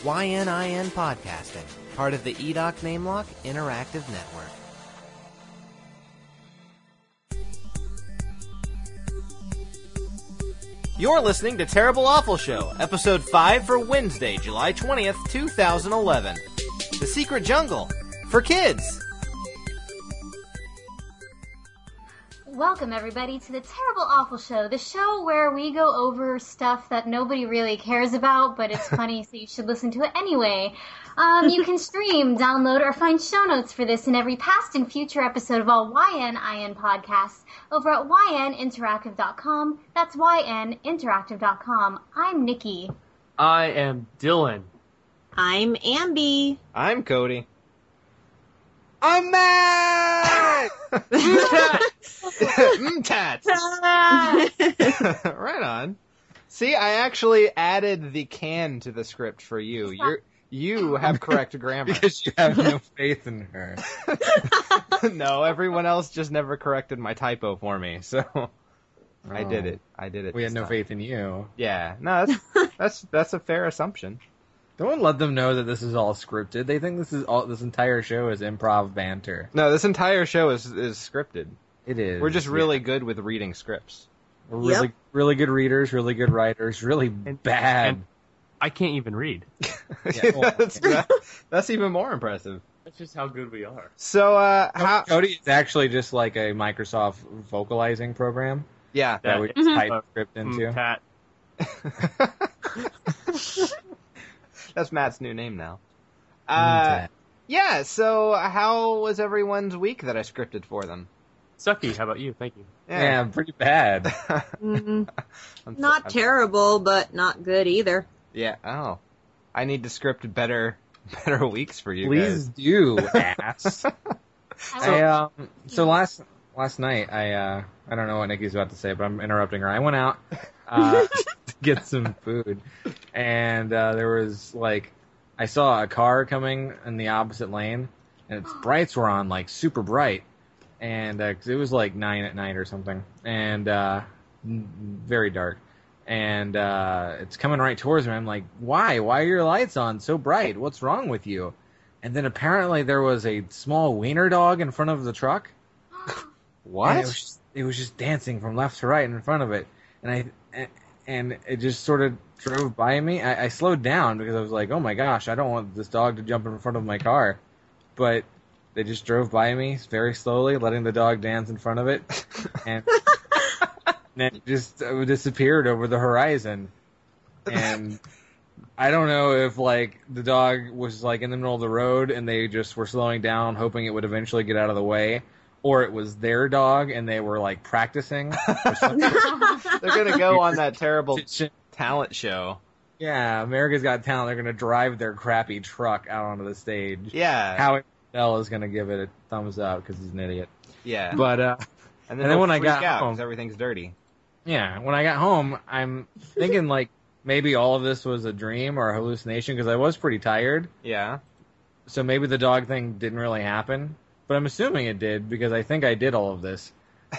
YNIN Podcasting, part of the EDOC NameLock Interactive Network. You're listening to Terrible Awful Show, episode 5 for Wednesday, July 20th, 2011. The Secret Jungle, for kids. Welcome, everybody, to the Terrible Awful Show, the show where we go over stuff that nobody really cares about, but it's funny, so you should listen to it anyway. You can stream, download, or find show notes for this in every past and future episode of all YNIN podcasts over at yninteractive.com. That's yninteractive.com. I'm Nikki. I am Dylan. I'm Ambi. I'm Cody. I'm Matt! Tats. Right on. See, I actually added the can to the script for you. You have correct grammar. Because you have no faith in her. No, everyone else just never corrected my typo for me, so I did it. We had no faith in you. Yeah, no, that's a fair assumption. Don't let them know that this is all scripted. They think this entire show is improv banter. No, this entire show is scripted. It is. We're just really good with reading scripts. We're really good readers, really good writers, really bad. And I can't even read. That's even more impressive. That's just how good we are. So, how... Cody is actually just like a Microsoft vocalizing program. Yeah. That we just type script into. Pat. That's Matt's new name now. Yeah, so how was everyone's week that I scripted for them? Sucky, how about you? Thank you. Yeah, pretty bad. Not terrible, but not good either. Yeah, oh. I need to script better weeks for you Please guys. do, ass. So last night, I don't know what Nikki's about to say, but I'm interrupting her. I went out to get some food, and there was I saw a car coming in the opposite lane, and its brights were on super bright, and 'cause it was 9 at night or something, and very dark, and it's coming right towards me. I'm like, why are your lights on so bright? What's wrong with you? And then apparently there was a small wiener dog in front of the truck. What? And it was just dancing from left to right in front of it, and it just sort of drove by me. I slowed down because I was like, oh my gosh, I don't want this dog to jump in front of my car. But they just drove by me very slowly, letting the dog dance in front of it, and then it just disappeared over the horizon. And I don't know if the dog was in the middle of the road and they just were slowing down, hoping it would eventually get out of the way, or it was their dog and they were practicing. Or something. They're gonna go on that terrible talent show. Yeah, America's Got Talent. They're gonna drive their crappy truck out onto the stage. Yeah. Howie Mandel is gonna give it a thumbs up because he's an idiot. Yeah. But and then when I got home, everything's dirty. Yeah, when I got home, I'm thinking maybe all of this was a dream or a hallucination because I was pretty tired. Yeah. So maybe the dog thing didn't really happen, but I'm assuming it did because I think I did all of this.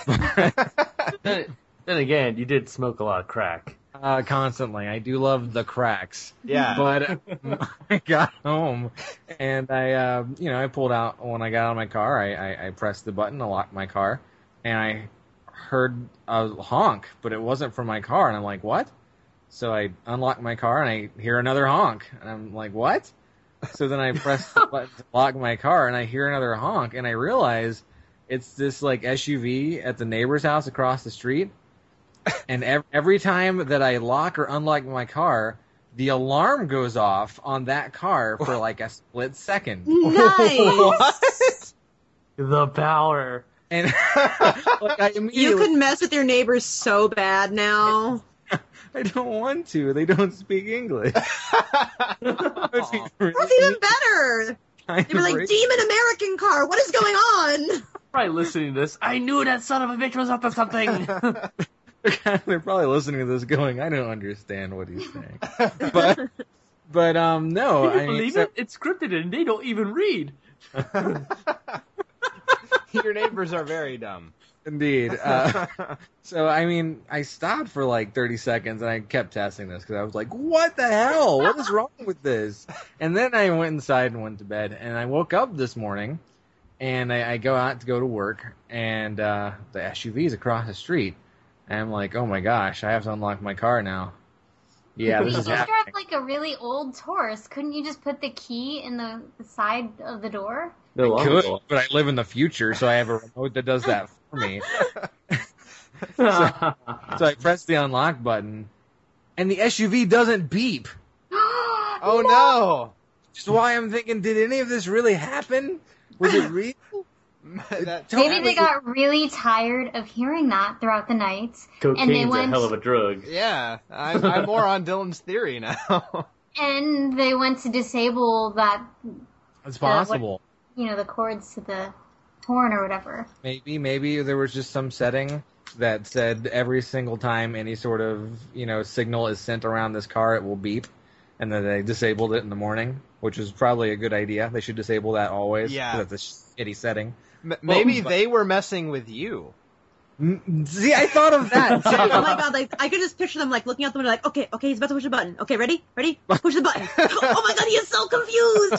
Then again, you did smoke a lot of crack. Constantly. I do love the cracks. Yeah. But I got home and I pulled out when I got out of my car. I pressed the button to lock my car and I heard a honk, but it wasn't from my car. And I'm like, what? So I unlock my car and I hear another honk. And I'm like, what? So then I press the button to lock my car and I hear another honk and I realize it's this SUV at the neighbor's house across the street. And every time that I lock or unlock my car, the alarm goes off on that car for a split second. Nice. What? The power. And I immediately... You can mess with your neighbors so bad now. I don't want to. They don't speak English. That's even better. They were like, Demon American car, what is going on? Probably listening to this. I knew that son of a bitch was up to something. They're probably listening to this going, I don't understand what he's saying. But no. Can you believe it? It's scripted and they don't even read. Your neighbors are very dumb. Indeed. So, I mean, I stopped for like 30 seconds and I kept testing this because I was like, what the hell? What is wrong with this? And then I went inside and went to bed. And I woke up this morning and I go out to go to work and the SUV is across the street. And I'm like, oh my gosh, I have to unlock my car now. Yeah, this is You happening. drive like a really old Taurus. Couldn't you just put the key in the side of the door? I could, but I live in the future, so I have a remote that does that for me. So I press the unlock button, and the SUV doesn't beep. Oh no! Which is why I'm thinking, did any of this really happen? Was it real? Maybe they got really tired of hearing that throughout the night. And they Cocaine's a went, hell of a drug. Yeah, I'm more on Dylan's theory now. and they went to disable that, It's possible. the cords to the horn or whatever. Maybe there was just some setting that said every single time any sort of, signal is sent around this car, it will beep. And then they disabled it in the morning, which is probably a good idea. They should disable that always. Yeah. That's a shitty setting. Maybe they were messing with you. See, I thought of that too. Oh my god, like, I could just picture them, like, looking out the window, like, okay, he's about to push the button. Okay, ready? Push the button. Oh my god, he is so confused!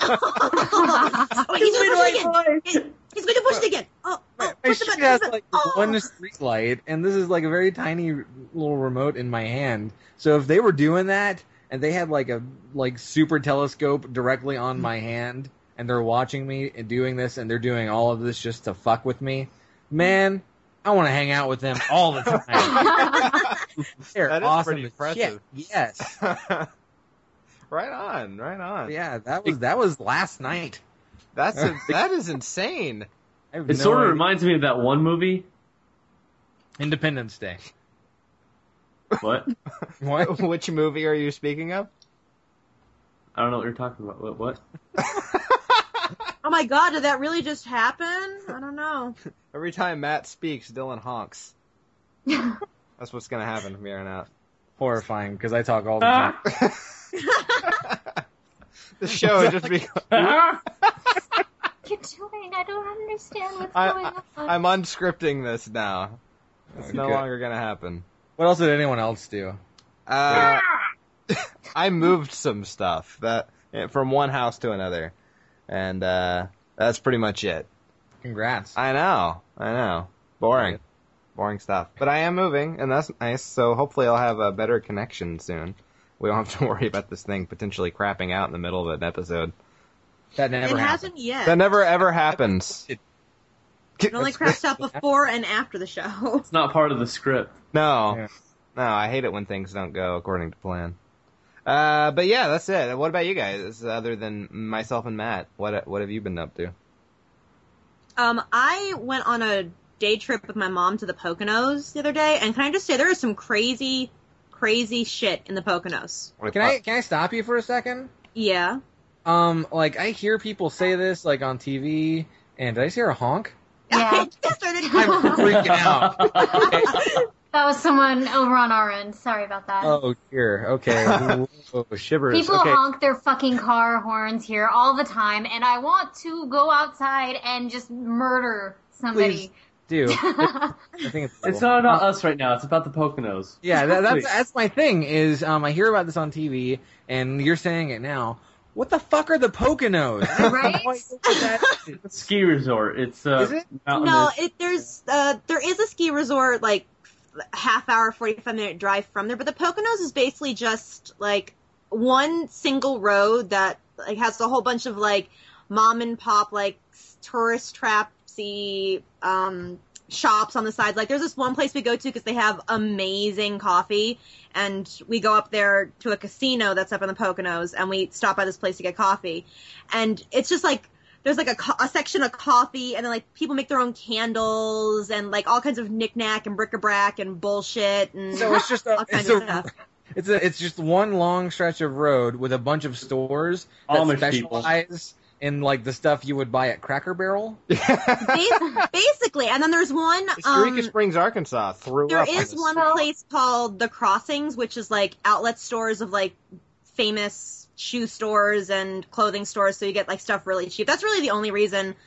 Oh, he's going to push it again! He's going to push it again! Oh, My push the shit button, has push the like button. one street light, and this is like a very tiny little remote in my hand. So if they were doing that, and they had like a super telescope directly on my hand, and they're watching me and doing this, and they're doing all of this just to fuck with me, man, I want to hang out with them all the time. They're That is awesome pretty as impressive. shit. Yes. Right on. Yeah, that was last night. That is insane. I have It no sort of idea. reminds me of that one movie. Independence Day. What? What? Which movie are you speaking of? I don't know what you're talking about. What? Oh my god, did that really just happen? I don't know. Every time Matt speaks, Dylan honks. That's what's gonna happen from here on out. Horrifying, because I talk all the time. The show would just be. You're doing? I don't understand what's going I, on. I'm unscripting this now. It's no Okay. longer gonna happen. What else did anyone else do? I moved some stuff from one house to another, and that's pretty much it. Congrats. I know. Boring stuff. But I am moving, and that's nice. So hopefully I'll have a better connection soon. We don't have to worry about this thing potentially crapping out in the middle of an episode. That never It happened. hasn't yet. That never ever happens. It only crashed out before and after the show. It's not part of the script. No. Yeah. No, I hate it when things don't go according to plan. But yeah, that's it. What about you guys? Other than myself and Matt, what have you been up to? I went on a day trip with my mom to the Poconos the other day, and can I just say there is some crazy shit in the Poconos. Can I stop you for a second? Yeah. I hear people say this, like, on TV, and did I just hear a honk? Yeah. It started I'm freaking out. Okay. That was someone over on our end. Sorry about that. Oh, dear. Okay. Whoa, shivers. People Okay. honk their fucking car horns here all the time, and I want to go outside and just murder somebody. Please do. I think it's It's cool. not about us right now. It's about the Poconos. Yeah, that's my thing, is, I hear about this on TV, and you're saying it now. What the fuck are the Poconos? I have no Right? idea what that is. It's a ski resort. It's Is it? mountainous. No, there is a ski resort, like, half hour, 45-minute drive from there, but the Poconos is basically just, like, one single road that, like, has a whole bunch of, like, mom and pop, like, tourist trapsy, shops on the side. Like, there's this one place we go to because they have amazing coffee, and we go up there to a casino that's up in the Poconos, and we stop by this place to get coffee. And it's just like, there's like a section of coffee, and then like people make their own candles, and like all kinds of knickknack and bric-a-brac and bullshit, and So it's just all kinds of stuff. it's just one long stretch of road with a bunch of stores that Amish people. specialize in like the stuff you would buy at Cracker Barrel. Basically, and then there's one, Eureka Springs, Arkansas. there is one place called The Crossings, which is like outlet stores of like famous shoe stores and clothing stores, so you get like stuff really cheap. That's really the only reason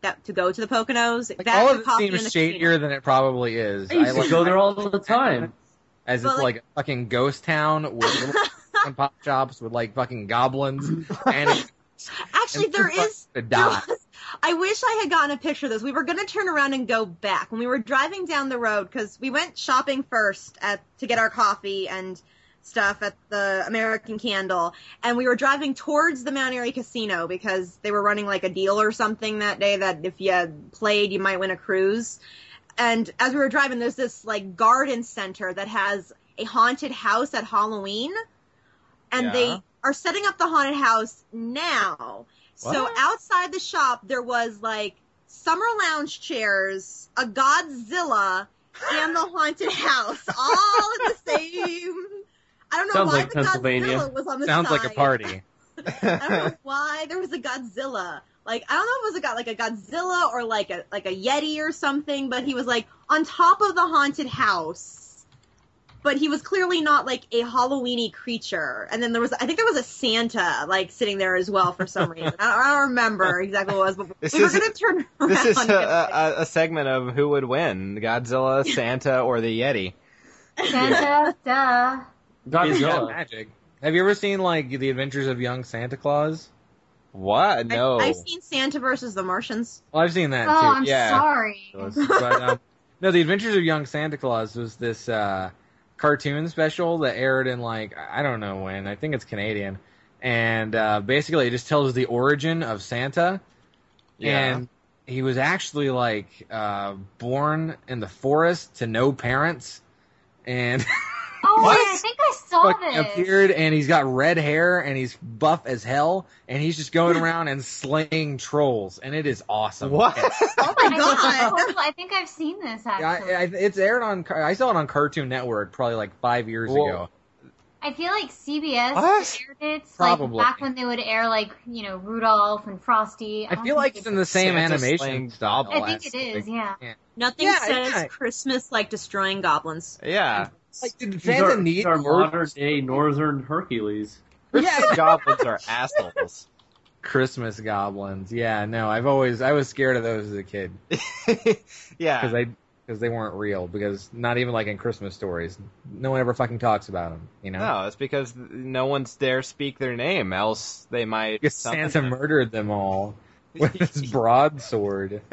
to go to the Poconos. Like, That all or of it coffee in seems the casino. shadier than it probably is. I used to go there all the time. As But, it's like a fucking ghost town with little and pop shops with like fucking goblins and Actually, there is. to die. I wish I had gotten a picture of this. We were going to turn around and go back when we were driving down the road because we went shopping first to get our coffee and stuff at the American Candle, and we were driving towards the Mount Airy Casino because they were running like a deal or something that day that if you played, you might win a cruise. And as we were driving, there's this like garden center that has a haunted house at Halloween, and Yeah. they are setting up the haunted house now. So What? outside the shop, there was like summer lounge chairs, a Godzilla, and the haunted house, all in the same. I don't know Sounds why like the Pennsylvania. Godzilla was on the Sounds side. like a party. I don't know why there was a Godzilla. Like, I don't know if it was like a Godzilla or like a Yeti or something, but he was like on top of the haunted house. But he was clearly not like a Halloweeny creature. And then I think there was a Santa like sitting there as well for some reason. I don't remember exactly what it was, but This we were is- going to turn around. This is and- a segment of who would win, Godzilla, Santa, or the Yeti. Santa, duh. He's got Godzilla. magic. Have you ever seen like The Adventures of Young Santa Claus? What? No. I've seen Santa versus the Martians. Well, I've seen that Oh, too. I'm yeah. sorry. But no, The Adventures of Young Santa Claus was this cartoon special that aired in like I don't know when. I think it's Canadian, and basically it just tells the origin of Santa. Yeah. And he was actually like born in the forest to no parents, and Oh, What? wait, I think I saw fucking this. appeared, and he's got red hair, and he's buff as hell, and he's just going around and slaying trolls, and it is awesome. What? Oh my god! I think I've seen this Yeah, actually. it's aired on. I saw it on Cartoon Network probably like 5 years Whoa. ago. I feel like CBS What? aired it Probably. like back when they would air like Rudolph and Frosty. I don't feel think like they it's in the same Santa animation slaying style. gobble I think it is, yeah. Nothing Yeah, says yeah. Christmas like destroying goblins. Yeah. Like, did These Santa are, need these are words? modern day Northern Hercules. Yeah. Goblins are assholes. Christmas goblins? Yeah, no, I was scared of those as a kid Yeah. because they weren't real. Because not even like in Christmas stories, no one ever fucking talks about them. You know, No, it's because no one's dare speak their name, else they might. because Santa murdered them all with his broadsword.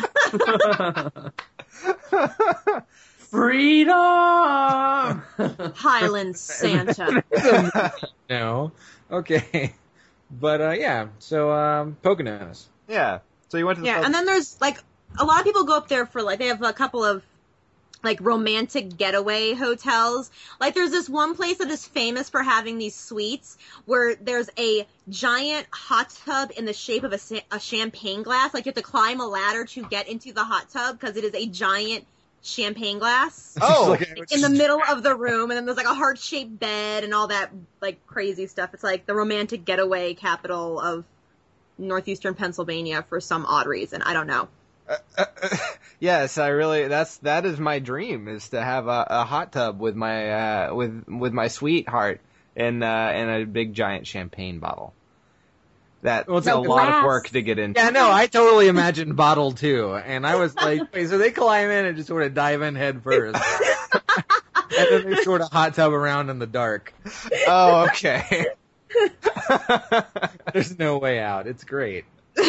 Freedom! Highland Santa. No, okay, but yeah. So Poconos. Yeah. So you went to the Yeah, and then there's like a lot of people go up there for like they have a couple of like romantic getaway hotels. Like there's this one place that is famous for having these suites where there's a giant hot tub in the shape of a champagne glass. Like you have to climb a ladder to get into the hot tub because it is a giant champagne glass Oh. in the middle of the room, and then there's like a heart-shaped bed and all that like crazy stuff. It's like the romantic getaway capital of northeastern Pennsylvania for some odd reason. I don't know. Yes, that is my dream, is to have a hot tub with my with my sweetheart in a big giant champagne bottle. That's Well, it's a like lot glass. of work to get into. Yeah, no, I totally imagined bottled too, and I was like, wait, so they climb in and just sort of dive in head first, and then they sort of hot tub around in the dark. Oh, okay. There's no way out. It's great.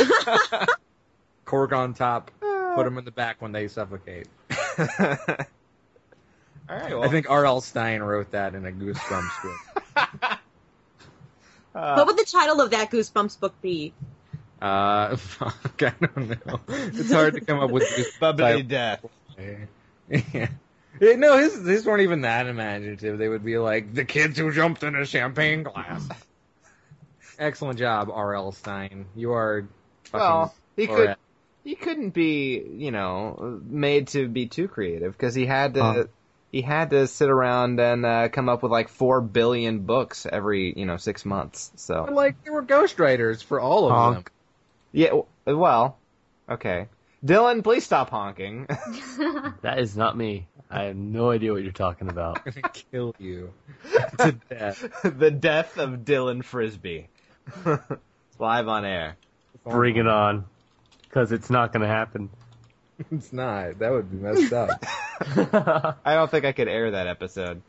Cork on top, put them in the back when they suffocate. All right. Well, I think R.L. Stein wrote that in a Goosebumps script. What would the title of that Goosebumps book be? Fuck, I don't know. It's hard to come up with bubbly Goosebumps. death. Yeah. Yeah, no, his weren't even that imaginative. They would be like, the kids who jumped in a champagne glass. Excellent job, R.L. Stein. You are fucking... Well, Or- he couldn't be, made to be too creative because he had to sit around and come up with like 4 billion books every 6 months. So like, there were ghostwriters for all of them. yeah, well, okay. Dylan, please stop honking. That is not me. I have no idea what you're talking about. I'm gonna kill you to death. The death of Dylan Frisbee. It's live on air. Bring it on. Because it's not going to happen. It's not. That would be messed up. I don't think I could air that episode.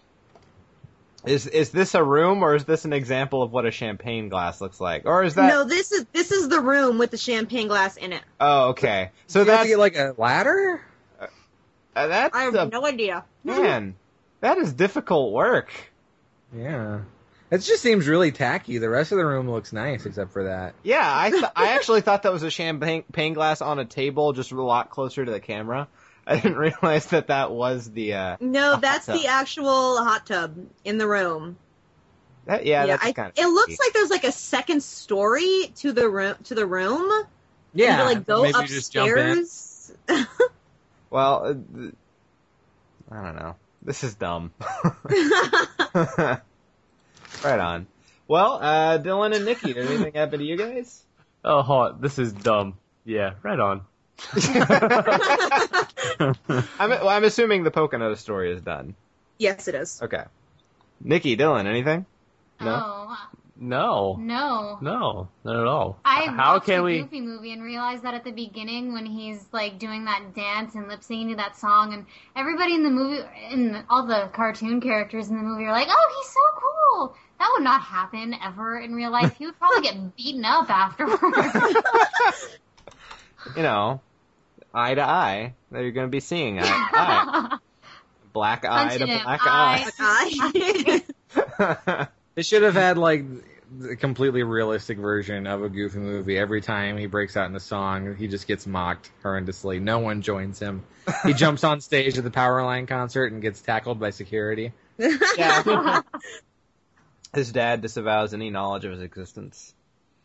Is this a room, or is this an example of what a champagne glass looks like? Or is that... No, this is the room with the champagne glass in it. Oh, okay. So You have that's... to get like a ladder? that's I have no idea. Man, that is difficult work. Yeah. It just seems really tacky. The rest of the room looks nice except for that. Yeah, I actually thought that was a champagne glass on a table, just a lot closer to the camera. I didn't realize that was the... No, that's hot tub. the actual hot tub in the room. That's kind of... It looks like there's like a second story to the room. Yeah. You like go maybe you just jump in. upstairs. Well, I don't know. This is dumb. Right on. Well, Dylan and Nikki, did anything happen to you guys? Oh, this is dumb. Yeah, right on. I'm assuming the Pocono story is done. Yes, it is. Okay. Nikki, Dylan, anything? No? Oh, No. no. No, not at all. I How watched can the we? Goofy movie and realized that at the beginning when he's like doing that dance and lip syncing to that song, and everybody in the movie, and all the cartoon characters in the movie are like, "Oh, he's so cool." That would not happen ever in real life. He would probably get beaten up afterwards. You know, eye to eye. That you're going to be seeing eye to eye. Black eye Punching to him, black eye. eye. They should have had like the completely realistic version of a Goofy movie. Every time he breaks out in a song, he just gets mocked horrendously. No one joins him. He jumps on stage at the Powerline concert and gets tackled by security. Yeah. His dad disavows any knowledge of his existence.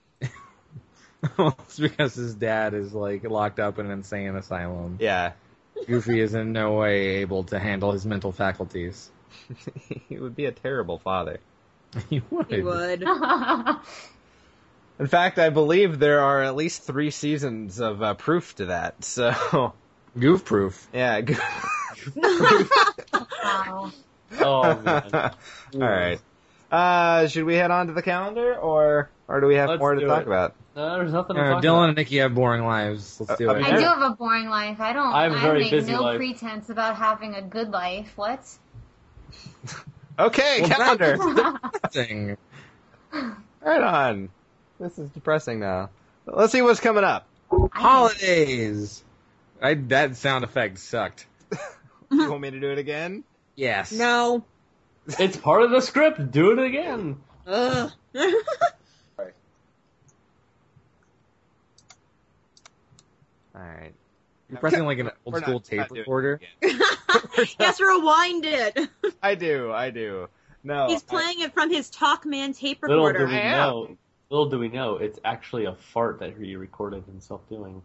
It's because his dad is like locked up in an insane asylum. Yeah. Goofy is in no way able to handle his mental faculties. He would be a terrible father. He would. He would. In fact, I believe there are at least 3 seasons of proof to that. So, Goof proof. yeah. Wow. Oh man. All right. Should we head on to the calendar, or do we have Let's more to do talk it. about? No, there's nothing to talk Dylan about. and Nikki have boring lives. Let's do it. I do have a boring life. I have a very make busy no life. pretense about having a good life. What? Okay, Well, calendar. Thing. Right on. This is depressing now. Let's see what's coming up. Holidays. That sound effect sucked. You want me to do it again? Yes. No. It's part of the script. Do it again. Ugh. All right. You're pressing like an old We're school not tape doing it recorder. again. Yes, rewind it. I do. No. He's playing it from his Talkman tape Little do recorder. we I am. know. Little do we know, it's actually a fart that he recorded himself doing.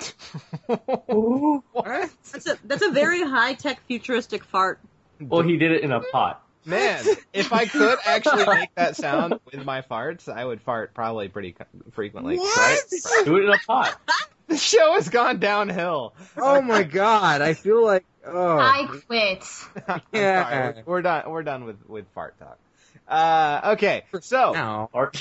What? That's a very high tech futuristic fart. Well, he did it in a pot. Man, if I could actually make that sound with my farts, I would fart probably pretty frequently. Right? Do it in a pot. The show has gone downhill. Oh my god, I feel like, oh. I quit. I'm Yeah. sorry. We're done with fart talk. Okay, so Now. Fart.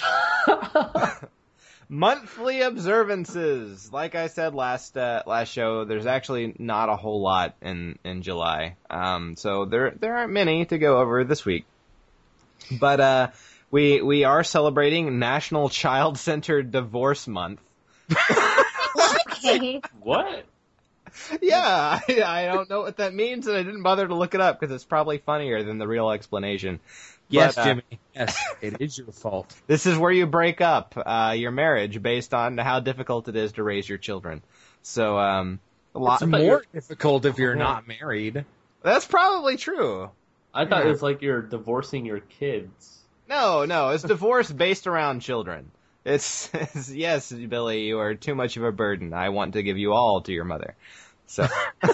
monthly observances. Like I said last show, there's actually not a whole lot in July. So there aren't many to go over this week. But we are celebrating National Child-Centered Divorce Month. Okay. What? Yeah, I don't know what that means, and I didn't bother to look it up because it's probably funnier than the real explanation. Yes, But, Jimmy. Yes, it is your fault. This is where you break up your marriage based on how difficult it is to raise your children. So a lot It's more difficult if you're not married. That's probably true. I thought Yeah. it was like you're divorcing your kids. No, it's divorce based around children. It's yes, Billy, you are too much of a burden. I want to give you all to your mother. So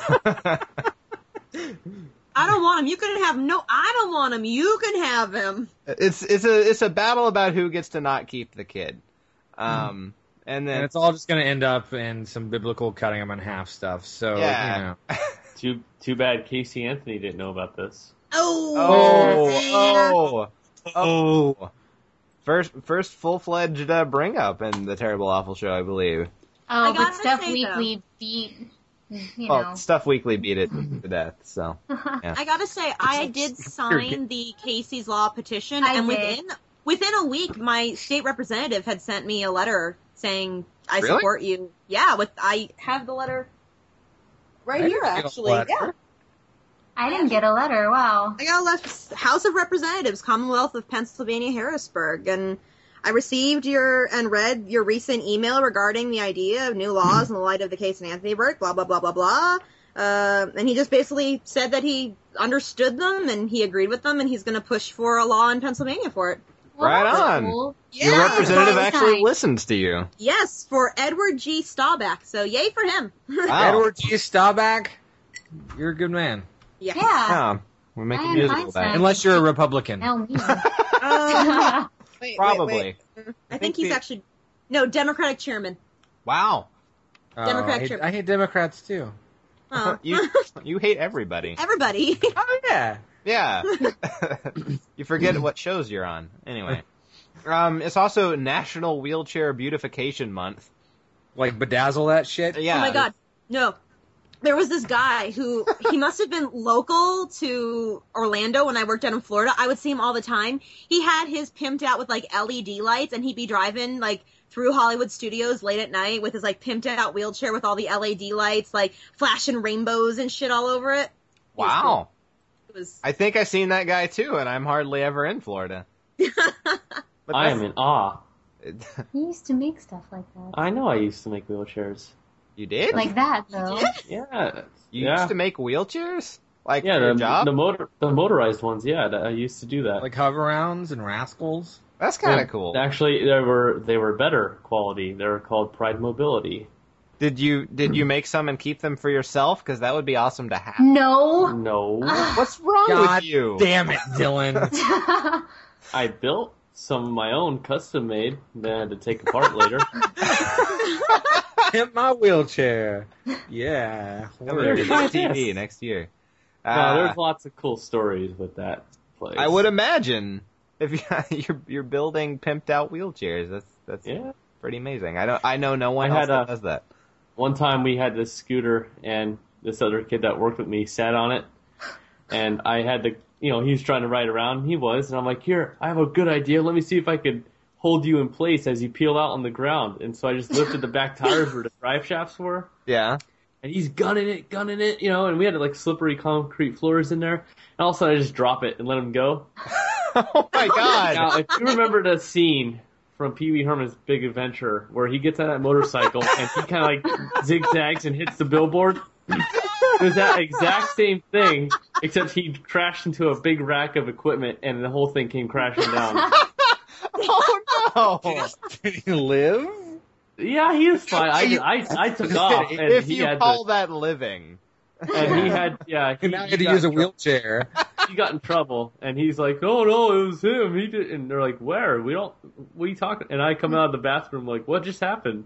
I don't want him. You can have no. I don't want him. You can have him. it's a battle about who gets to not keep the kid. And then And it's all just going to end up in some biblical cutting them in half stuff. So, Yeah. you know. Too bad Casey Anthony didn't know about this. Oh. Oh. First full-fledged bring up in the Terrible Awful Show, I believe. Oh, but gotta Stuff say, Weekly beat, Well, Stuff Weekly beat it to death, so. Yeah. I gotta say, I did sign the Casey's Law petition, I and did. within a week, my state representative had sent me a letter saying, I Really? support you. Yeah, I have the letter right I here, didn't get a actually. letter. Yeah. I didn't get a letter. Wow. I got a letter, House of Representatives, Commonwealth of Pennsylvania, Harrisburg, and I received and read your recent email regarding the idea of new laws in the light of the case in Anthony Burke, blah, blah, blah, blah, blah. And he just basically said that he understood them and he agreed with them and he's going to push for a law in Pennsylvania for it. Well, Right that's on. cool. Your Yeah. representative That's actually nice. listens to you. Yes, for Edward G. Staubach. So yay for him. Wow. Edward G. Staubach, you're a good man. Yeah. Yeah. Yeah. We're making I musical find about it. Unless you're a Republican. Tell me. Wait, Probably. I think he's actually, no, Democratic chairman. Wow. Democrat I chairman. hate Democrats too. Oh. You hate everybody. Everybody. Oh yeah. Yeah. You forget what shows you're on. Anyway. It's also National Wheelchair Beautification Month. Like bedazzle that shit. Yeah. Oh my god. No. There was this guy who, he must have been local to Orlando when I worked out in Florida. I would see him all the time. He had his pimped out with like LED lights and he'd be driving like through Hollywood studios late at night with his like pimped out wheelchair with all the LED lights like flashing rainbows and shit all over it. Wow. It was I think I've seen that guy too, and I'm hardly ever in Florida. But I am in awe. He used to make stuff like that. I know I used to make wheelchairs. You did? Like that, though. Yeah. You yeah. used to make wheelchairs? Like Yeah, for your the job? the motorized ones. Yeah, I used to do that. Like hover-rounds and rascals. That's kind Yeah, of cool. Actually, they were better quality. They were called Pride Mobility. Did you make some and keep them for yourself? Because that would be awesome to have. No. No, What's wrong God with you? damn it, Dylan. I built some of my own, custom made. Then I had to take apart later. Hit my wheelchair. Yeah. Coming Word. to TV next year. No, there's lots of cool stories with that place. I would imagine if you're building pimped out wheelchairs. That's Yeah. pretty amazing. I know no one I else had that does that. One time we had this scooter and this other kid that worked with me sat on it and I had to, he was trying to ride around. He was. And I'm like, here, I have a good idea. Let me see if I could hold you in place as you peel out on the ground. And so I just lifted the back tires where the drive shafts were. Yeah. And he's gunning it, and we had like slippery concrete floors in there. And all of a sudden I just drop it and let him go. Oh my god. Now, if you remember the scene from Pee Wee Herman's Big Adventure where he gets on that motorcycle and he kind of like zigzags and hits the billboard, it was that exact same thing, except he crashed into a big rack of equipment and the whole thing came crashing down. Oh no. Did he live? Yeah, he was fine. I took off and If he you had call that living. and he had And now he had to got use a in trouble. wheelchair. He got in trouble and he's like, "Oh no, it was him. He did." And they're like, "Where? What are you talking?" And I come out of the bathroom like, "What just happened?"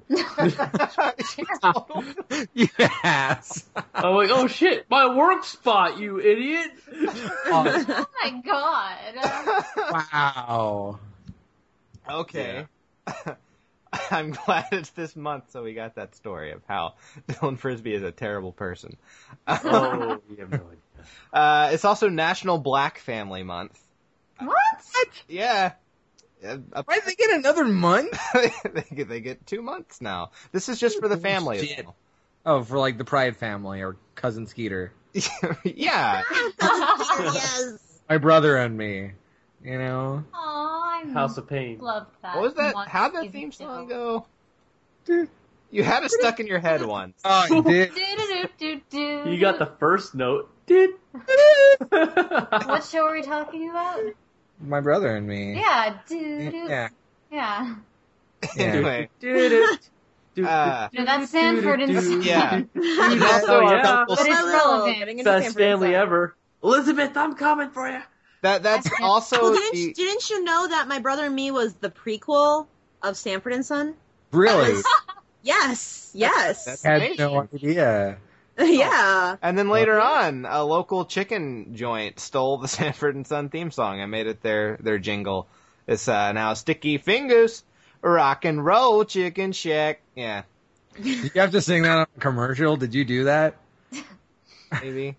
Yes. I'm like, "Oh shit, my work spot, you idiot!" Oh my god. Wow. Okay. I'm glad it's this month, so we got that story of how Dylan Frisbee is a terrible person. Oh, you have no idea. It's also National Black Family Month. What? Yeah. Why did they get another month? they get 2 months now. This is just for the family. Shit. Oh, for like the Pride family or Cousin Skeeter. Yeah. yes. My brother and me. You know? Aw, I House of Pain. loved that. What was that? Once How'd that season theme two. song go? You had it stuck in your head once. Oh, you did? Do-do-do-do-do. You got the first note. Did. What show are we talking about? My brother and me. Yeah, do. Yeah. Yeah. Anyway. No, that's Sanford and Son. Yeah. Also, yeah. But it's relevant. Best family ever. Elizabeth, I'm coming for you. That's also Well, the, didn't you know that My Brother and Me was the prequel of Sanford and Son? Really? Yes. Yes. I had no idea. Yeah. and then later on, a local chicken joint stole the Sanford and Son theme song and made it their jingle. It's now Sticky Fingers, Rock and Roll Chicken Shack. Yeah. Did you have to sing that on a commercial? Did you do that? Maybe.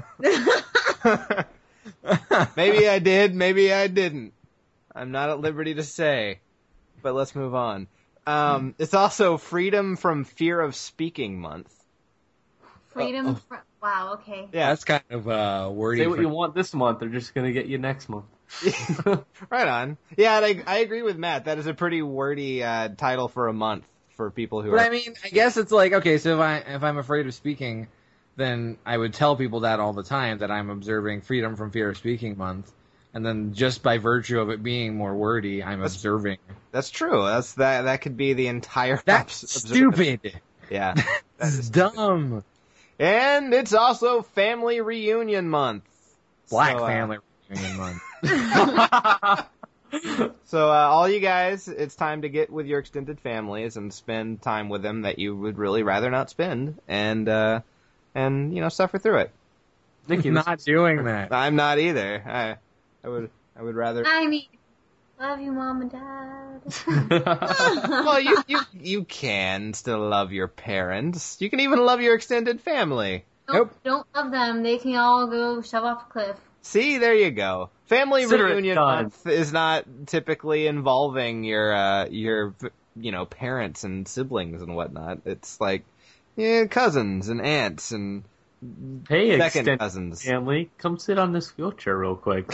Maybe I did, maybe I didn't. I'm not at liberty to say. But let's move on. It's also Freedom from Fear of Speaking Month. Freedom from... Wow, okay. Yeah, That's kind of wordy. Say what you want this month, they're just gonna get you next month. right on. Yeah, I agree with Matt. That is a pretty wordy title for a month for people who But are... I mean, I guess it's like, okay, so if I'm afraid of speaking, then I would tell people that all the time, that I'm observing Freedom from Fear of Speaking Month. And then just by virtue of it being more wordy, I'm observing. That's true. That could be the entire... That's stupid. Yeah. That's dumb. And it's also Family Reunion Month. Black So, Family Reunion Month. So all you guys, it's time to get with your extended families and spend time with them that you would really rather not spend, and suffer through it. Nikki, I'm not doing that. I'm not either. I would rather. I mean, love you, Mom and Dad. Well, you can still love your parents. You can even love your extended family. Nope. Don't love them. They can all go shove off a cliff. See, there you go. Family Consider it reunion done. month is not typically involving your parents and siblings and whatnot. It's like cousins and aunts and Hey, second extended cousins. family, come sit on this wheelchair real quick.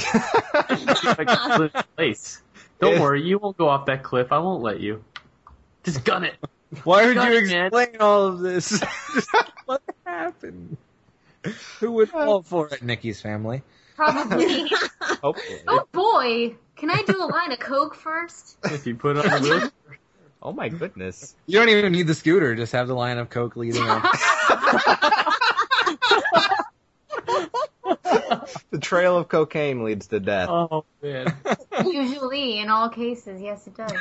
Place. Don't worry, you won't go off that cliff. I won't let you. Just gun it. Why would Got you it, man. explain all of this? Just what happened? Who would fall for it? Nikki's family. Probably. Hopefully. Oh boy! Can I do a line of Coke first? If you put it on the wheel. Oh my goodness. You don't even need the scooter. Just have the line of Coke leading up. The trail of cocaine leads to death. Oh man. Usually, in all cases, yes, it does.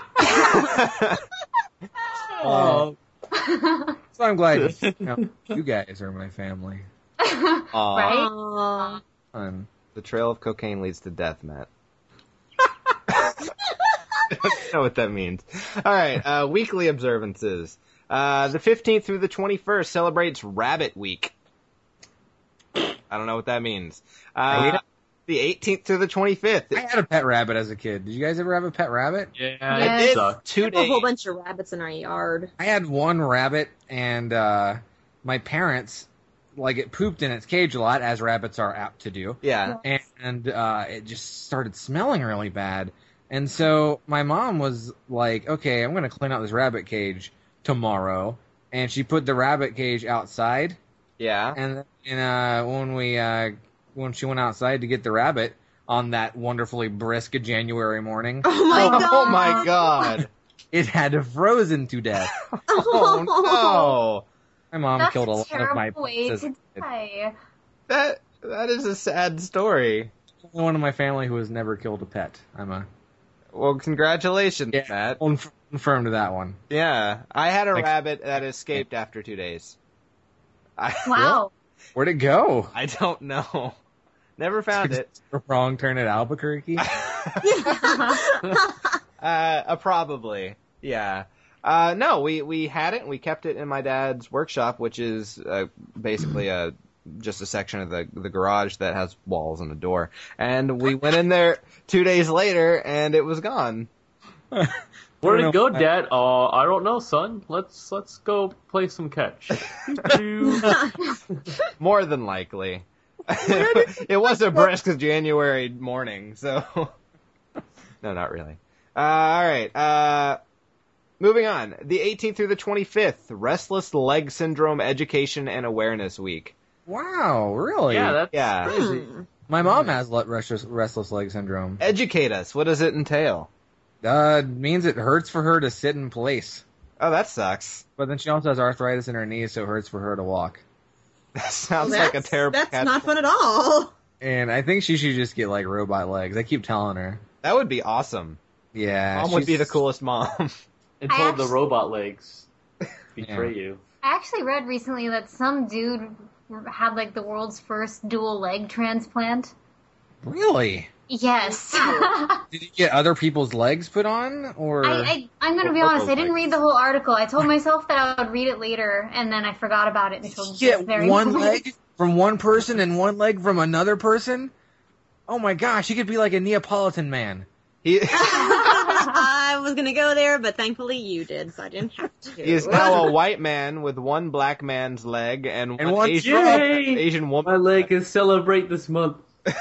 Oh. So I'm glad you guys are my family. Aw. Right? Aw. Fun. The trail of cocaine leads to death, Matt. I don't know what that means. Alright, weekly observances. The 15th through the 21st celebrates Rabbit Week. I don't know what that means. The 18th through the 25th. I had a pet rabbit as a kid. Did you guys ever have a pet rabbit? Yeah, Yes. it It's sucked. 2 We have a days. whole bunch of rabbits in our yard. I had one rabbit, and my parents, it pooped in its cage a lot, as rabbits are apt to do. Yeah. And it just started smelling really bad. And so my mom was like, okay, I'm going to clean out this rabbit cage tomorrow. And she put the rabbit cage outside. Yeah. And when she went outside to get the rabbit on that wonderfully brisk January morning, Oh my god! Oh my god. it had frozen to death. Oh no. My mom That's killed a a lot of my terrible way pets as a to kid. die. That is a sad story. One in my family who has never killed a pet. Well, congratulations, Matt. Confirmed to that one. Yeah. I had a Thanks. rabbit that escaped after 2 days. Wow. Where'd it go? I don't know. Never found it. Wrong turn at Albuquerque. Probably. Yeah. No, we had it and we kept it in my dad's workshop, which is basically just a section of the garage that has walls and a door. And we went in there 2 days later and it was gone. Where'd it go, Dad? I don't know, son. Let's go play some catch. More than likely. It was a brisk January morning, so no, not really. All right. Moving on. The 18th through the 25th, Restless Leg Syndrome Education and Awareness Week. Wow, really? Yeah, that's Yeah. crazy. My mom has restless leg syndrome. Educate us. What does it entail? Means it hurts for her to sit in place. Oh, that sucks. But then she also has arthritis in her knees, so it hurts for her to walk. That sounds like a terrible That's catch. not fun at all. And I think she should just get robot legs. I keep telling her. That would be awesome. Yeah. Mom would be the she's- coolest mom. Until the actually- robot legs betray you. I actually read recently that some dude had the world's first dual leg transplant. Really? Yes. Did you get other people's legs put on, or? I'm going to be honest. I didn't read the whole article. I told myself that I would read it later, and then I forgot about it until You get this very one moment. leg from one person and one leg from another person? Oh my gosh, you could be like a Neapolitan man. He I was gonna go there, but thankfully you did, so I didn't have to. he is now a white man with one black man's leg and one one- Asian woman. My leg is celebrate this month.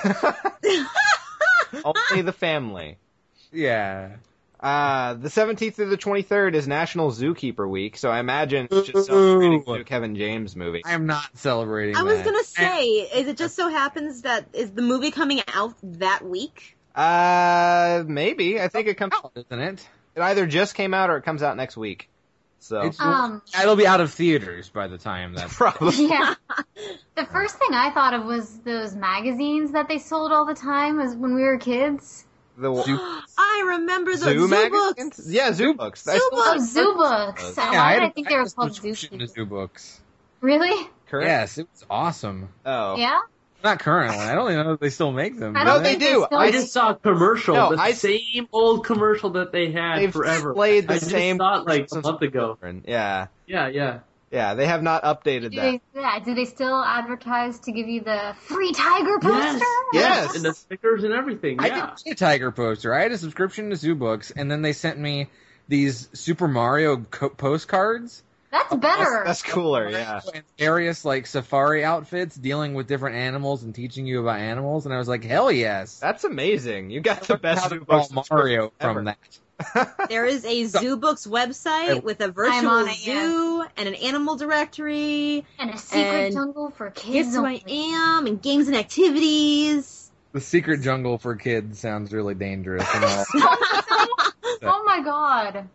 Only the family. Yeah. The 17th through the 23rd is National Zookeeper Week, so I imagine it's just celebrating the new Kevin James movie. I am not celebrating I was that. gonna say, is it just so happens that is the movie coming out that week? Maybe. I think it comes out. Isn't it? It either just came out or it comes out next week. So It's, Um, it'll be out of theaters by the time that. probably. Yeah. The first thing I thought of was those magazines that they sold all the time as when we were kids. The I remember the Zoo Zoo magazines? books. Yeah, Zoo Books. I Zoo still Oh, have Zoo Books. those. Why Yeah, I did had I think they were a called subscription to Zookeepers? Zoo Books. Really? Correct? Yes, it was awesome. Oh. Yeah? Not currently. I don't even know if they still make them. I do don't they think do. still I make- just saw a commercial, No, the same old commercial that they had They've forever. played the I same just saw it like a since month ago. Yeah. Yeah. Yeah, they have not updated that. Do they still advertise to give you the free tiger poster? Yes. And the stickers and everything. I Yeah. didn't see a tiger poster. I had a subscription to Zoo Books, and then they sent me these Super Mario postcards. That's better. That's cooler, yeah. And various like safari outfits dealing with different animals and teaching you about animals, and I was like, hell yes. That's amazing. You got the best How to Zoo draw Books Mario ever. from that. There is a Zoo Books website with a I'm virtual on it, zoo and an animal directory, And a secret and jungle for kids. Guess Who I only. Am, and games and activities. The secret jungle for kids sounds really dangerous. And all. Oh my god.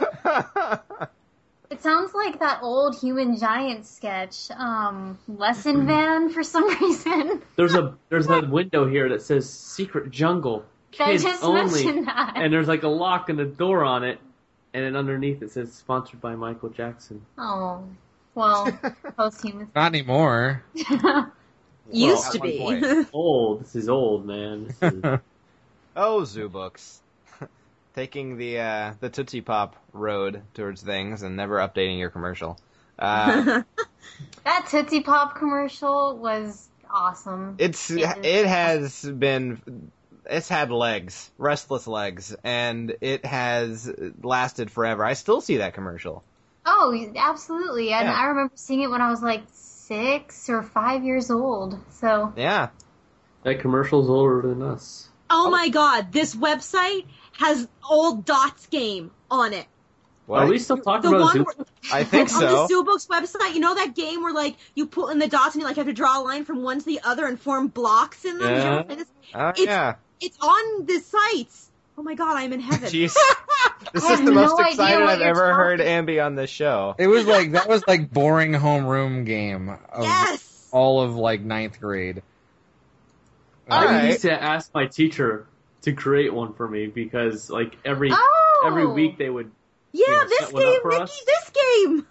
It sounds like that old Human Giant sketch, Lesson Van for some reason. There's a window here that says secret jungle. They Kids just only. mentioned that. And there's like a lock and a door on it. And then underneath it says sponsored by Michael Jackson. Oh, well, posthumous. Not anymore. Used at to one be. point. Old. This is old, man. This is... Oh, Zoo Books. Taking the Tootsie Pop road towards things and never updating your commercial. That Tootsie Pop commercial was awesome. It's had legs, restless legs, and it has lasted forever. I still see that commercial. Oh, absolutely. And Yeah. I remember seeing it when I was like 6 or 5 years old. So, Yeah. That commercial's older than us. Oh my god, this website has old Dots game on it. What? Are we still talking The about one Zoo? where, I think on the so. Zoo Books website, you know that game where like you put in the dots and you like have to draw a line from one to the other and form blocks in them? You know Yeah. what I'm saying? Oh, It's- yeah. It's on the site. Oh my god, I'm in heaven. Jeez. This I is have the most no idea excited what I've you're ever heard talking- Ambi on this show. It was like that was like boring homeroom game of Yes. all of like 9th grade. All I right. used to ask my teacher to create one for me because like every Oh! week they would. Yeah, Yeah, this set one up game, for Nikki, us. this game.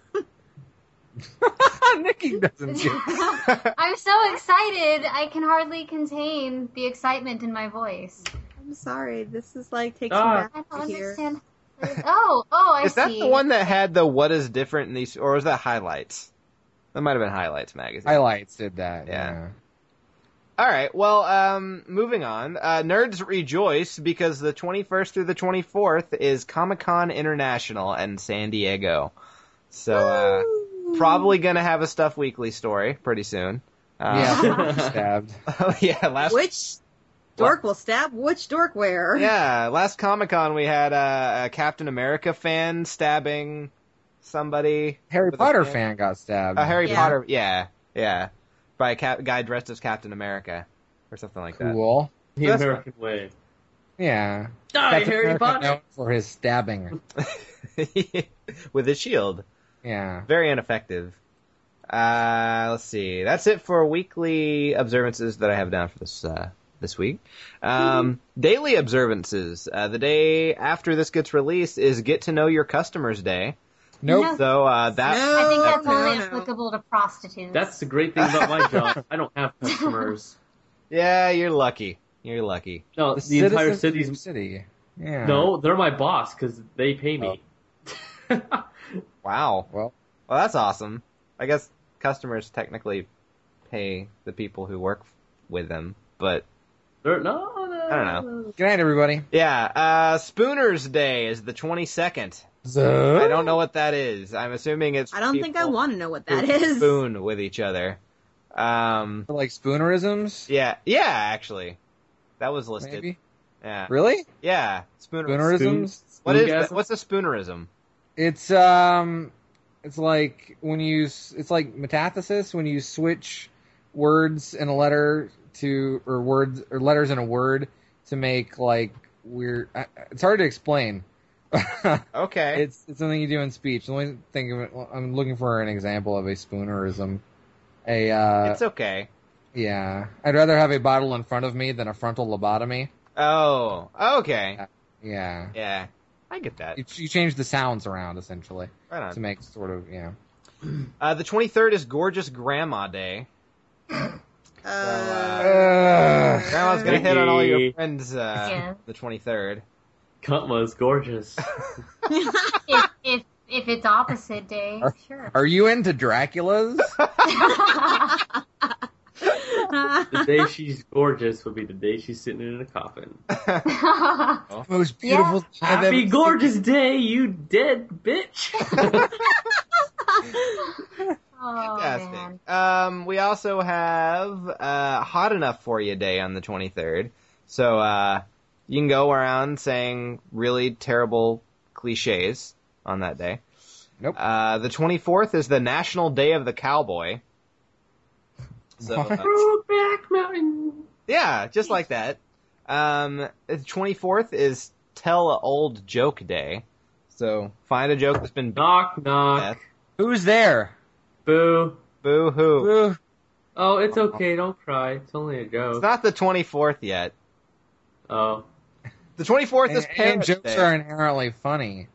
Nikki doesn't get I'm so excited. I can hardly contain the excitement in my voice. I'm sorry, this is like takes Ah. I me don't back to here. understand. Oh, I Is that see. the one that had the what is different in these, or was that Highlights? That might have been Highlights magazine. Highlights did that. Yeah. All right, well, moving on. Nerds rejoice because the 21st through the 24th is Comic-Con International in San Diego. So, probably gonna have a Stuff Weekly story pretty soon. Yeah, stabbed. Yeah, last Which dork will stab which dork where? Yeah, last Comic-Con we had a Captain America fan stabbing somebody. Harry with a Potter fan got stabbed. A Harry Yeah. Potter, yeah. By a guy dressed as Captain America. Or something like Cool. The That's American way. Yeah. Die, Captain Harry America Potter! known for his stabbing. that. With his shield. Yeah. Very ineffective. Let's see. That's it for weekly observances that I have down for this week. Daily observances. The day after this gets released is Get to Know Your Customers Day. Nope. So, I think that's No, only no. applicable to prostitutes. That's the great thing about my job. I don't have customers. yeah, you're lucky. You're lucky. No, the entire citizens of your city's... city. Yeah. No, they're my boss because they pay me. Wow. Well, Well, that's awesome. I guess customers technically pay the people who work with them, but No. I don't know. good night, everybody. Yeah, Spooner's Day is the 22nd. I don't know what that is. I'm assuming it's I don't think I people want to know what who that is. spoon with each other. Like spoonerisms? Yeah, actually. That was listed. Maybe? Yeah. Really? Yeah, Spoonerisms? What is Spoongasm? that? What's a spoonerism? It's like when you, it's like metathesis, when you switch words in a letter to, or words, or letters in a word to make like weird, it's hard to explain. Okay. It's something you do in speech. The only thing of it, I'm looking for an example of a spoonerism. It's okay. Yeah. I'd rather have a bottle in front of me than a frontal lobotomy. Oh, okay. Yeah. Yeah, I get that. You change the sounds around, essentially, Right on. to make sort of, yeah. The 23rd is Gorgeous Grandma Day. Grandma's gonna hit on all your friends, Yeah. the 23rd. Cunt was gorgeous. If it's opposite day, sure. Are you into Dracula's? The day she's gorgeous would be the day she's sitting in a coffin. Most beautiful thing I've ever Happy seen. gorgeous day, you dead bitch. Oh, man. Fantastic. We also have Hot Enough For You Day on the 23rd. So you can go around saying really terrible cliches on that day. Nope. The 24th is the National Day of the Cowboy. So Brokeback Mountain. yeah, just like that. The 24th is Tell a Old Joke Day. So find a joke that's been Knock, knock. death. Who's there? Boo. Boo hoo. Ooh. Oh, it's okay. Don't cry. It's only a It's joke. not the 24th yet. Oh. The 24th is And Parents' jokes Day. are inherently funny.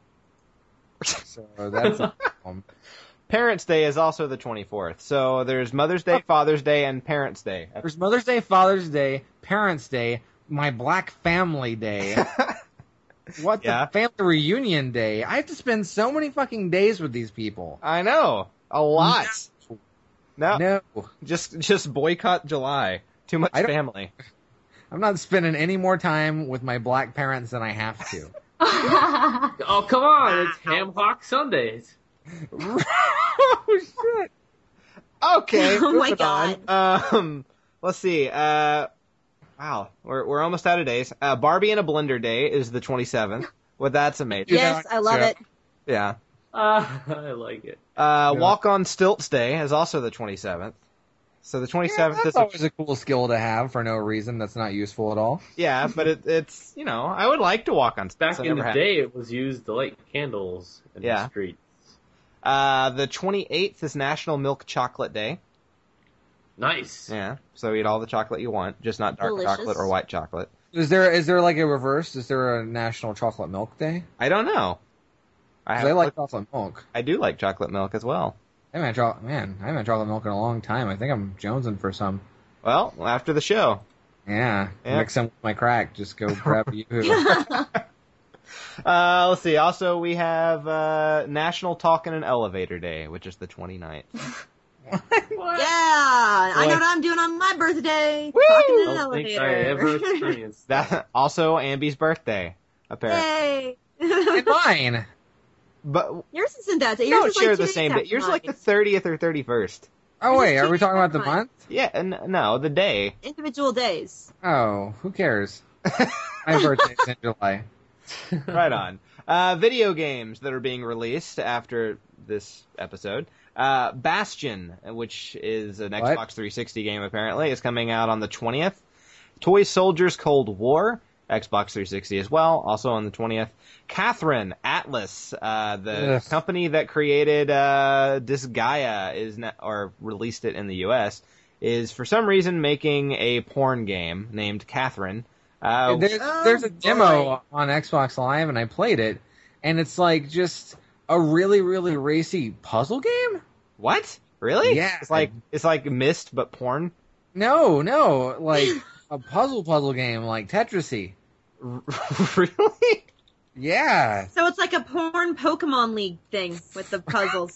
So that's a problem. Parents' Day is also the 24th. So there's Mother's Day, Father's Day, and Parents' Day. There's Mother's Day, Father's Day, Parents' Day, my Black Family Day. What Yeah. the family reunion day? I have to spend so many fucking days with these people. I know. A lot. No, No, just boycott July. Too much I don't- family. I'm not spending any more time with my black parents than I have to. Oh, come on. It's Ham Hock Sundays. Oh shit! Okay. Oh my moving on. Let's see. Wow, we're almost out of days. Barbie in a Blender Day is the 27th. Well, that's amazing. Yes, I love it. Yeah. I like it. Walk on Stilts Day is also the 27th. So the 27th That's is always a cool skill to have for no reason. That's not useful at all. yeah, but it's I would like to walk on stilts. Back I in never the have. day, it was used to light candles in Yeah. the streets. The 28th is National Milk Chocolate Day. Nice. Yeah, so eat all the chocolate you want, just not dark Delicious. chocolate or white chocolate. Is there like a reverse? Is there a National Chocolate Milk Day? I don't know. 'Cause I like chocolate milk. I do like chocolate milk as well. I haven't had chocolate milk in a long time. I think I'm jonesing for some. Well, after the show. Yeah, Yeah. mix them with my crack. Just go grab a yoo-hoo. Let's see. Also, we have National Talk in an Elevator Day, which is the 29th. What? Yeah, I know what I'm doing on my birthday. Woo! Talking in I an don't think elevator. I ever experienced That also Ambi's birthday, apparently. Yay! And mine. But Yours isn't that day. we Yours don't is like share 2 the days same day. after Yours is like the mine. 30th or 31st. Oh wait, are we Just talking about the fine. month? Yeah, no, the day. Individual days. Oh, who cares? My birthday's in July. Right on. Video games that are being released after this episode. Bastion, which is an What? Xbox 360 game apparently, is coming out on the 20th. Toy Soldiers Cold War, Xbox 360 as well, also on the 20th. Catherine, Atlas, the Ugh. company that created Disgaea is or released it in the US, is for some reason making a porn game named Catherine. There's a demo on Xbox Live, and I played it, and it's like just a really, really racy puzzle game. What? Really? Yeah. It's like Myst but porn. No, like a puzzle game like Tetrisy. Really? Yeah. So it's like a porn Pokemon League thing with the puzzles.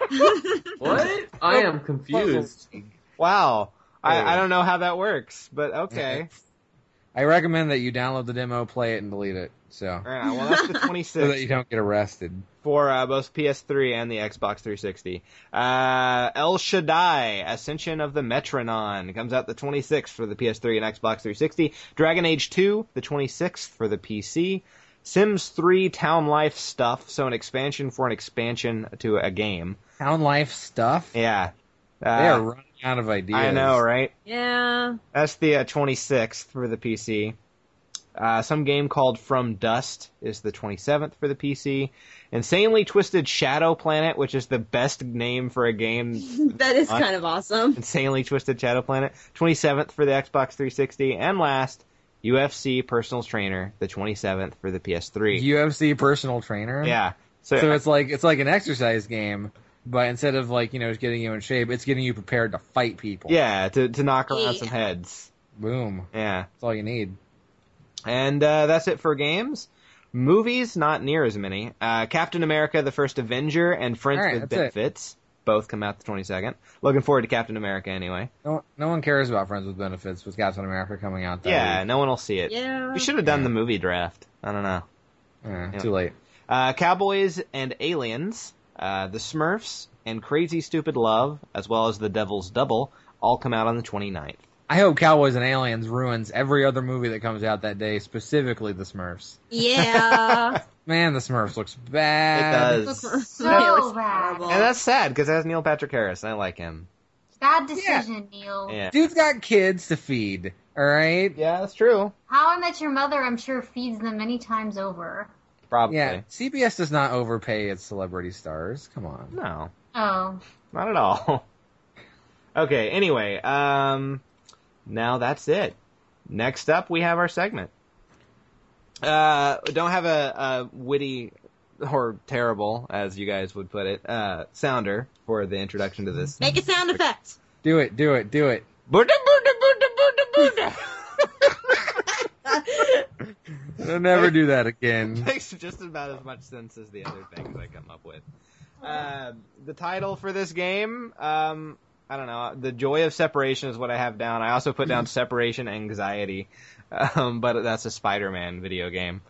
What? I am confused. Wow. I don't know how that works, but okay. I recommend that you download the demo, play it, and delete it. So, Yeah, well, that's the 26th. so that you don't get arrested. For both PS3 and the Xbox 360. El Shaddai, Ascension of the Metronon, comes out the 26th for the PS3 and Xbox 360. Dragon Age 2, the 26th for the PC. Sims 3 Town Life Stuff, so an expansion for an expansion to a game. Town Life Stuff? Yeah. They are running out of ideas. I know, right? Yeah. That's the 26th for the PC. Some game called From Dust is the 27th for the PC. Insanely Twisted Shadow Planet, which is the best name for a game. That is kind of awesome. Insanely Twisted Shadow Planet, 27th for the Xbox 360. And last, UFC Personal Trainer, the 27th for the PS3. UFC Personal Trainer? Yeah. So it's like an exercise game, but instead of getting you in shape, it's getting you prepared to fight people. Yeah, to knock around some heads. Boom. Yeah. That's all you need. And that's it for games. Movies, not near as many. Captain America, The First Avenger, and Friends All right, with that's Benefits. Both come out the 22nd. Looking forward to Captain America anyway. No one cares about Friends with Benefits with Captain America coming out that Yeah, week. no one will see it. Yeah. We should have done the movie draft. I don't know. Yeah, too late. Cowboys and Aliens, The Smurfs, and Crazy Stupid Love, as well as The Devil's Double, all come out on the 29th. I hope Cowboys and Aliens ruins every other movie that comes out that day, specifically The Smurfs. Yeah. Man, The Smurfs looks bad. It does. So bad. And that's sad, because it has Neil Patrick Harris, and I like him. Bad decision, Neil. Yeah. Dude's got kids to feed, alright? Yeah, that's true. How I Met Your Mother, I'm sure, feeds them many times over. Probably. Yeah, CBS does not overpay its celebrity stars. Come on. No, Oh. not at all. Okay, anyway, now that's it. Next up, we have our segment. Don't have a witty or terrible, as you guys would put it, sounder for the introduction to this. Make a sound effect. Do it. Buddha, Buddha, Buddha, Buddha, Buddha. I'll never do that again. Makes just about as much sense as the other things I come up with. The title for this game, I don't know. The Joy of Separation is what I have down. I also put down Separation Anxiety, but that's a Spider-Man video game.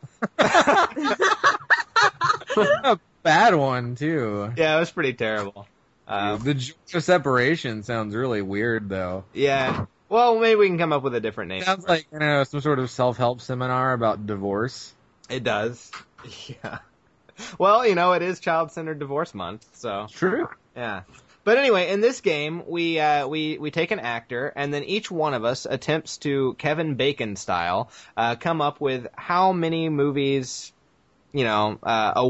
A bad one, too. Yeah, it was pretty terrible. The Joy of Separation sounds really weird, though. Yeah. Well, maybe we can come up with a different name. Sounds like, some sort of self-help seminar about divorce. It does. Yeah. Well, it is Child-Centered Divorce Month, so. True. Yeah. But anyway, in this game, we take an actor, and then each one of us attempts to, Kevin Bacon style, come up with how many movies, we come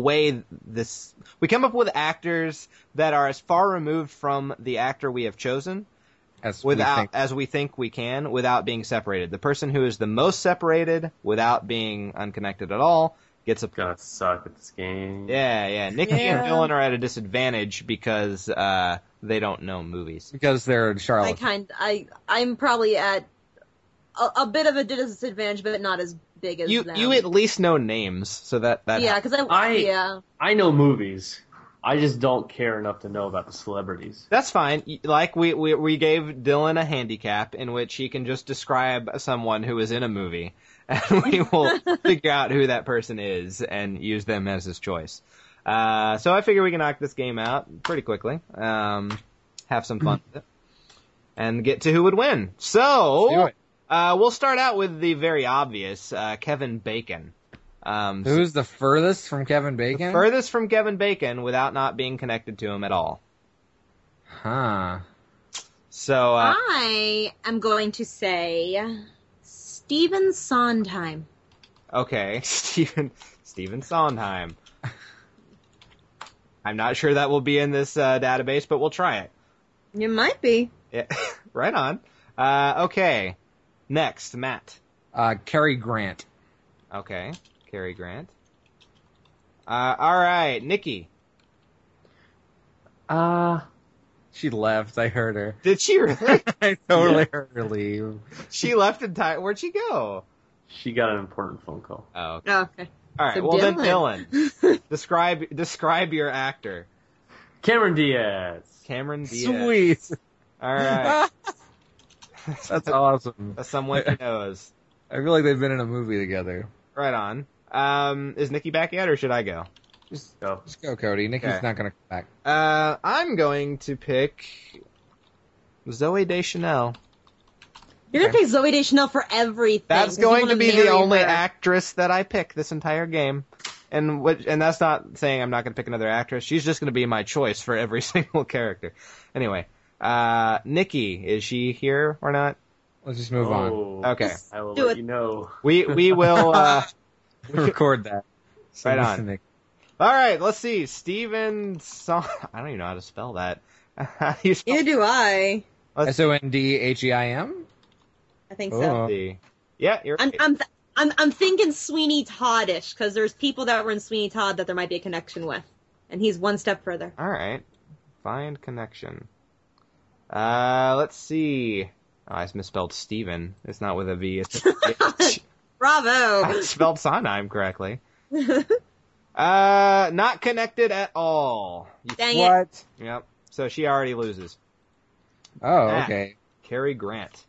up with actors that are as far removed from the actor we have chosen, as we think we can, without being separated. The person who is the most separated, without being unconnected at all, gets a point. Gonna suck at this game. Yeah. Nikki and Dylan are at a disadvantage because they don't know movies. Because they're charlatans. I'm probably at a bit of a disadvantage, but not as big as them. You at least know names, so that yeah, because I know movies. I just don't care enough to know about the celebrities. That's fine. Like we gave Dylan a handicap in which he can just describe someone who is in a movie, and we will figure out who that person is and use them as his choice. So I figure we can knock this game out pretty quickly. Have some fun with it, and get to who would win. So Do it. We'll start out with the very obvious Kevin Bacon. Who's the furthest from Kevin Bacon? Furthest from Kevin Bacon without not being connected to him at all. Huh. So I am going to say Stephen Sondheim. Okay, Stephen Sondheim. I'm not sure that will be in this database, but we'll try it. It might be. Yeah, right on. Okay, next, Matt. Cary Grant. Okay, Cary Grant. All right, Nikki. She left. I heard her. Did she really? I totally heard her leave. She left in time. Where'd she go? She got an important phone call. Oh, okay. Oh, okay. All right. So Well, then, Dylan. Dylan, describe your actor. Cameron Diaz. Cameron Diaz. Sweet. All right. That's awesome. That's someone who knows. I feel like they've been in a movie together. Right on. Is Nikki back yet, or should I go? Go. Just go, Cody. Nikki's Okay. not going to come back. I'm going to pick Zoe Deschanel. You're gonna pick Zoe Deschanel for everything. That's 'cause you going wanna to be the marry only her. actress that I pick this entire game. And that's not saying I'm not going to pick another actress. She's just going to be my choice for every single character. Anyway, Nikki, is she here or not? Let's just move on. Oh, Okay. I will Do let it. you know. We will, We'll record that. Right on. Listen, Nick. alright, let's see. Steven I don't even know how to spell that. How do you spell Neither do I. Sondheim? I think Oh. so. see? Yeah, you're right. I'm thinking Sweeney Toddish because there's people that were in Sweeney Todd that there might be a connection with, and he's one step further. Alright. Find connection. Let's see. Oh, I misspelled Steven. It's not with a V. It's I Bravo. spelled Sondheim correctly. Not connected at all. Dang it. What? Yep. So she already loses. Oh, Ah. okay. Cary Grant.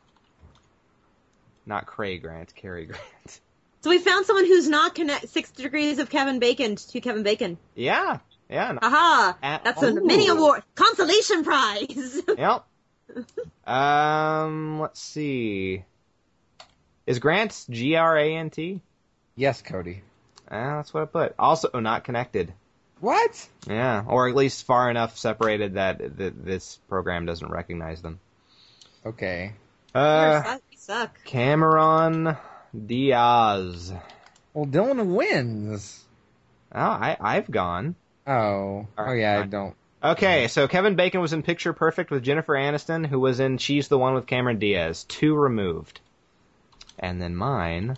Not Cray Grant, Cary Grant. So we found someone who's not 6 degrees of Kevin Bacon to Kevin Bacon. Yeah. Yeah. Haha. At That's a all. mini award. Consolation prize. Yep. Let's see. Is Grant Grant? Yes, Cody. That's what I put. Also, not connected. What? Yeah, or at least far enough separated that this program doesn't recognize them. Okay. You suck. Cameron Diaz. Well, Dylan wins. Oh, I've gone. Oh. Oh, yeah, I don't. Okay, so Kevin Bacon was in Picture Perfect with Jennifer Aniston, who was in She's the One with Cameron Diaz. 2 removed. And then mine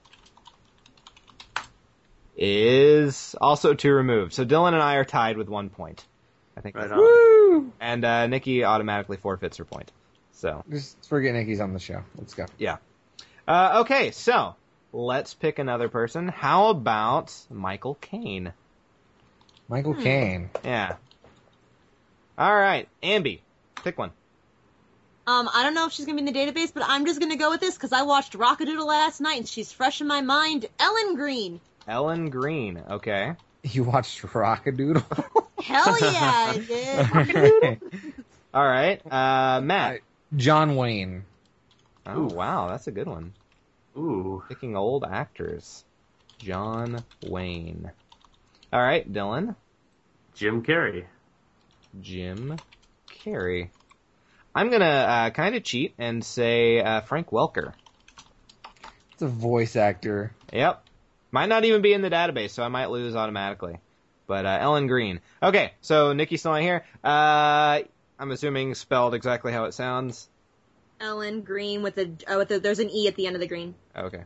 is also 2 removed. So Dylan and I are tied with 1 point. I think. Right that's on. Woo! And Nikki automatically forfeits her point. So, Just forget Nikki's on the show. Let's go. yeah. Okay, so let's pick another person. How about Michael Caine? Michael Caine. Yeah. All right, Ambi, pick one. I don't know if she's gonna be in the database, but I'm just gonna go with this because I watched Rockadoodle last night and she's fresh in my mind. Ellen Green. Ellen Green. Okay. You watched Rockadoodle? Hell yeah, I did. All right, Matt. John Wayne. Oh, wow, that's a good one. Ooh. Picking old actors. John Wayne. All right, Dylan. Jim Carrey. Jim Carrey. I'm gonna kind of cheat and say Frank Welker. It's a voice actor. Yep. Might not even be in the database, so I might lose automatically. But Ellen Green. Okay, so Nikki's still not here. I'm assuming spelled exactly how it sounds. Ellen Green with a there's an E at the end of the green. Okay.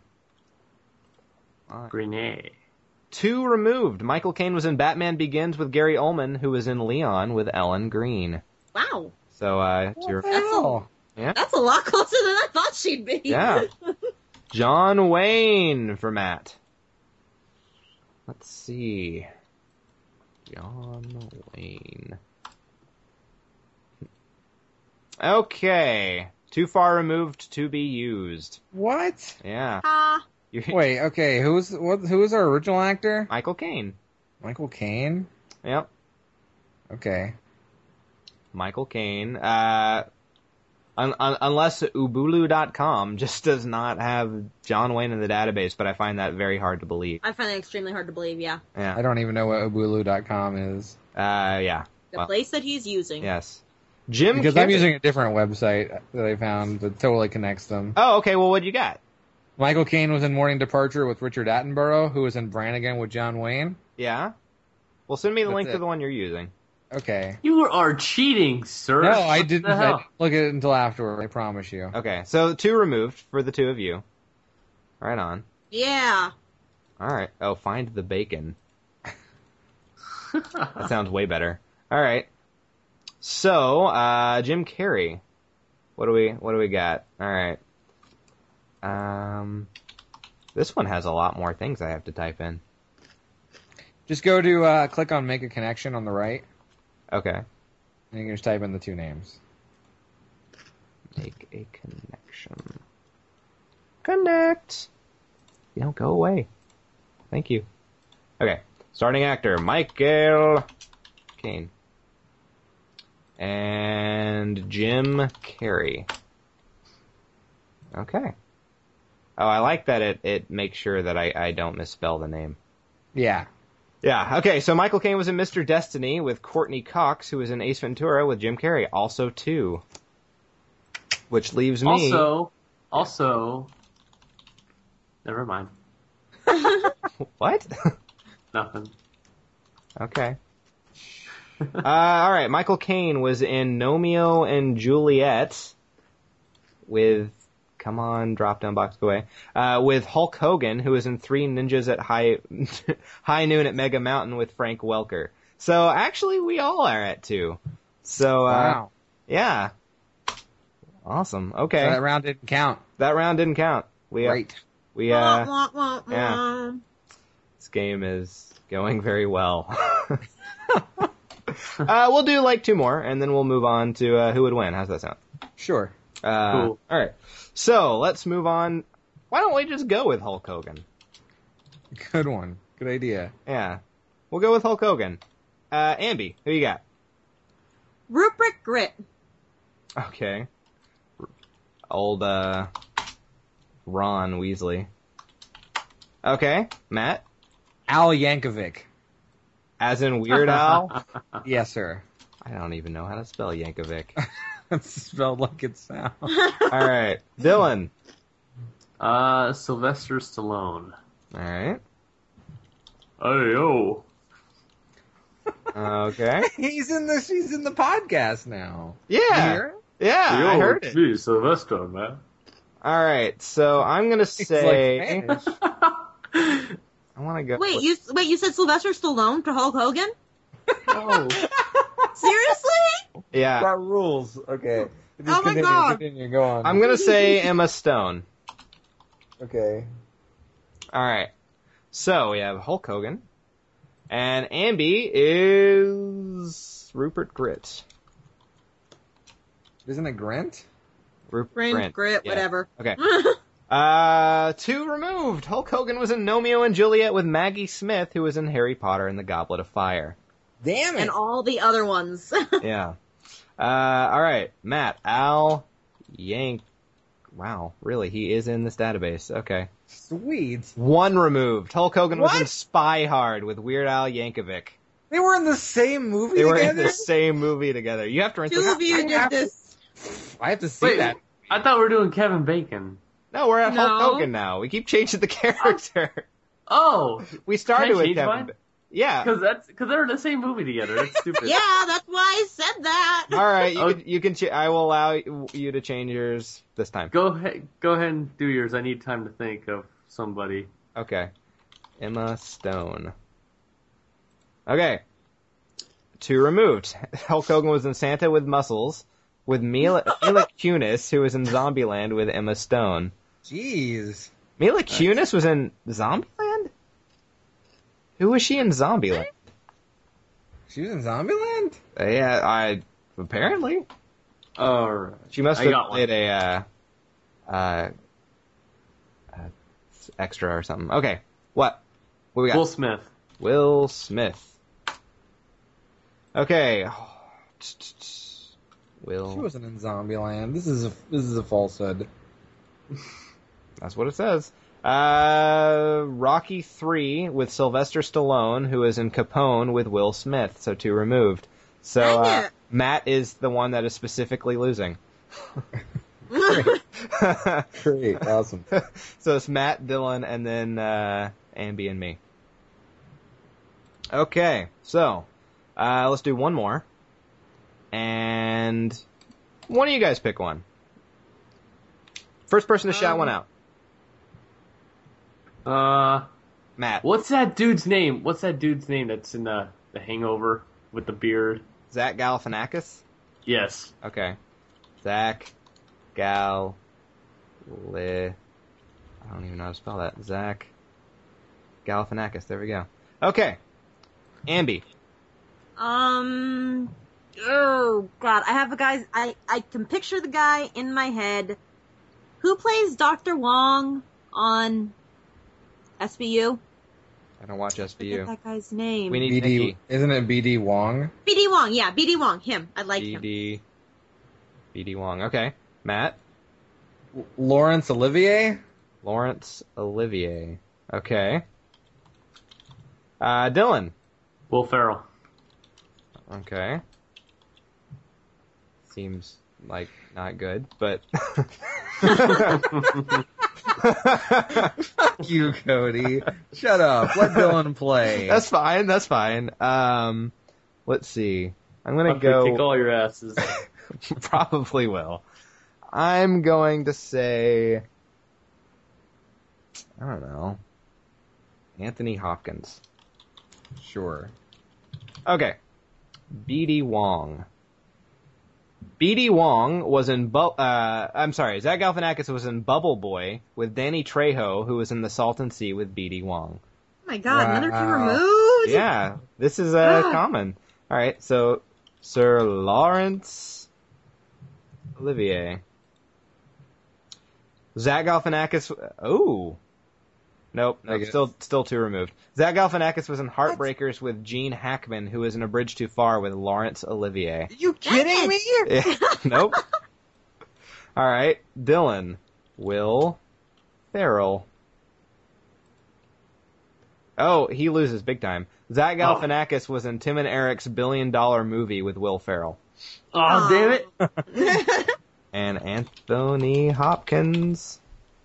Green. 2 removed. Michael Caine was in Batman Begins with Gary Oldman, who was in Leon with Ellen Green. Wow. So, it's your... What the hell? That's a lot closer than I thought she'd be. Yeah. John Wayne for Matt. Let's see. John Wayne. Okay. Too far removed to be used. What? Yeah. Ah. Wait, okay, who was our original actor? Michael Caine. Michael Caine? Yep. Okay. Michael Caine. Unless Ubulu.com just does not have John Wayne in the database, but I find that very hard to believe. I find that extremely hard to believe, yeah. Yeah. I don't even know what Obulu.com is. Yeah. The Well, place that he's using. yes. Jim Because Carrey. I'm using a different website that I found that totally connects them. Oh, okay, well, what you got? Michael Caine was in Morning Departure with Richard Attenborough, who was in Brannigan with John Wayne. Yeah? Well, send me the That's link to it. the one you're using. Okay. You are cheating, sir. No, I What didn't the hell? look at it until afterward, I promise you. Okay, so 2 removed for the 2 of you. Right on. Yeah. Alright. Oh, find the bacon. That sounds way better. Alright. So, Jim Carrey. What do we got? All right. This one has a lot more things I have to type in. Just go to click on Make a Connection on the right, Okay. and you can just type in the two names. Make a connection. Connect. You don't go away. Thank you. Okay. Starting actor, Michael Caine. And Jim Carrey. Okay. Oh, I like that it makes sure that I don't misspell the name. Yeah. Yeah, okay, so Michael Caine was in Mr. Destiny with Courtney Cox, who was in Ace Ventura with Jim Carrey, also 2. Which leaves me... Also, never mind. What? Nothing. Okay. Alright, Michael Caine was in Romeo and Juliet with... Come on, drop down box, go away. With Hulk Hogan, who was in Three Ninjas at High Noon at Mega Mountain with Frank Welker. So actually, we all are at 2. So, Wow. yeah. Awesome. Okay. So that round didn't count. That round didn't count. Great. Yeah. This game is going very well. We'll do like 2 more, and then we'll move on to who would win. How's that sound? Sure. Cool. Alright. So, let's move on. Why don't we just go with Hulk Hogan? Good one. Good idea. Yeah. We'll go with Hulk Hogan. Ambi, who you got? Rupert Grint. Okay. Old, Ron Weasley. Okay. Matt? Al Yankovic. As in Weird Al? Yes, sir. I don't even know how to spell Yankovic. It's spelled like it sounds. Alright. Dylan? Sylvester Stallone. Alright. Hey, yo. Okay. He's in the podcast now. Yeah. Here? Yeah, I heard it. Me, Sylvester, man. Alright, so I'm gonna say... Like Spanish. I wanna go... Wait, you said Sylvester Stallone to Hulk Hogan? No. Seriously? Yeah. Got rules. Okay. Oh my God. Continue. Go on. I'm gonna say Emma Stone. Okay. Alright. So, we have Hulk Hogan. And Ambi is... Rupert Grint. Isn't it Grint? Grint. Grit, Yeah. whatever. Okay. 2 removed. Hulk Hogan was in Romeo and Juliet with Maggie Smith, who was in Harry Potter and the Goblet of Fire. Damn it. And all the other ones. Yeah. Alright. Matt. Al Yank. Wow. Really? He is in this database. Okay. Sweet. 1 removed. Hulk Hogan was in What? Spy Hard with Weird Al Yankovic. They were in the same movie They were together? in the same movie together. You have to rent Two this. of you did this. I have to see Wait, that. I thought we were doing Kevin Bacon. No, we're at No. Hulk Hogan now. We keep changing the character. Oh, We started Can I with change Kevin. mine? Yeah. because they're in the same movie together. That's stupid. Yeah, that's why I said that. All right. Oh. You can. I will allow you to change yours this time. Go ahead and do yours. I need time to think of somebody. Okay. Emma Stone. Okay. 2 removed. Hulk Hogan was in Santa with Muscles with Mila Kunis, who was in Zombieland with Emma Stone. Jeez. Mila Kunis was in Zombieland? Who was she in Zombieland? She was in Zombieland? Yeah, apparently. Alright. She must I have got one. played extra or something. Okay. What we got? Will Smith. Will Smith. Okay. Will. She wasn't in Zombieland. This is a falsehood. That's what it says. Rocky 3 with Sylvester Stallone, who is in Capone with Will Smith, so 2 removed. So, Dang it. Matt is the one that is specifically losing. Great. Awesome. So it's Matt, Dylan, and then, Ambi and me. Okay, so, let's do one more. And, one of you guys pick one. First person to shout one out. Matt. What's that dude's name? What's that dude's name that's in the Hangover with the beard? Zach Galifianakis? Yes. Okay. Zach I don't even know how to spell that. Zach Galifianakis. There we go. Okay. Ambi. Oh God, I have a guy. I can picture the guy in my head. Who plays Dr. Wong on SVU? I don't watch Forget SVU. that guy's name. We need BD, Nikki. isn't it BD Wong? BD Wong. Yeah, BD Wong. Him. I like him. BD Wong. Okay. Matt. Laurence Olivier? Laurence Olivier. Okay. Dylan. Will Ferrell. Okay. Seems like not good, but Fuck you, Cody. Shut up. Let Dylan play. that's fine. That's fine. Let's see. I'm gonna I'm gonna kick go. all your asses. Probably will. I'm going to say. I don't know. Anthony Hopkins. Sure. Okay. BD Wong. BD Wong was in I'm sorry, Zach Galifianakis was in Bubble Boy with Danny Trejo, who was in The Salton Sea with BD Wong. Oh my God, another two Wow. removed. Yeah, this is Ah. common. All right, so Sir Laurence Olivier. Zach Galifianakis. Oh. Nope, Negative. still two removed. Zach Galifianakis was in Heartbreakers with Gene Hackman, who was in A Bridge Too Far with Laurence Olivier. Are you kidding me? Yeah, nope. All right, Dylan. Will Ferrell. Oh, he loses big time. Zach Galifianakis was in Tim and Eric's $1 billion movie with Will Ferrell. Oh, damn it. And Anthony Hopkins.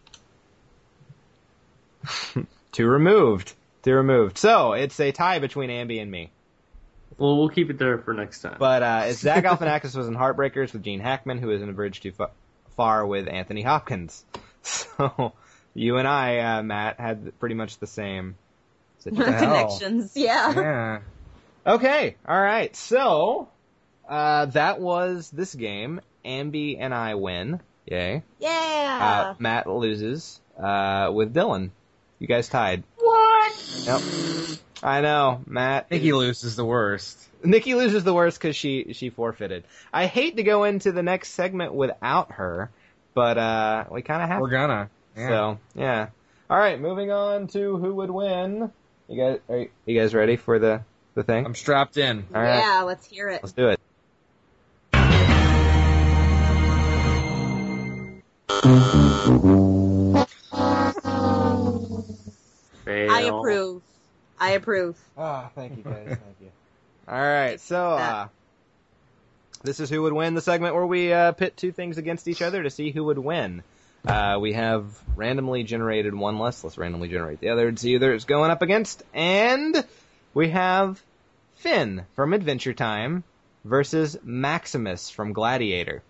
Two removed. So, it's a tie between Ambi and me. Well, we'll keep it there for next time. But it's Zach Galifianakis was in Heartbreakers with Gene Hackman, who was in A Bridge Too Far with Anthony Hopkins. So, you and I, Matt, had pretty much the same situation. Connections. Yeah. Yeah. Okay, alright, so, that was this game. Ambi and I win. Yay. Yeah. Matt loses, with Dylan. You guys tied. What? Yep. I know, Matt. Nikki loses the worst. Nikki loses the worst because she forfeited. I hate to go into the next segment without her, but, we kinda have We're to. gonna. Yeah. So, yeah. Alright, moving on to who would win. You guys ready for the thing? I'm strapped in. All right. Yeah, let's hear it. Let's do it. Fail. I approve. Ah, thank you guys. Thank you. All right, so this is who would win, the segment where we pit two things against each other to see who would win. We have randomly generated one list. Let's randomly generate the other to see who there's going up against. And we have Finn from Adventure Time versus Maximus from Gladiator.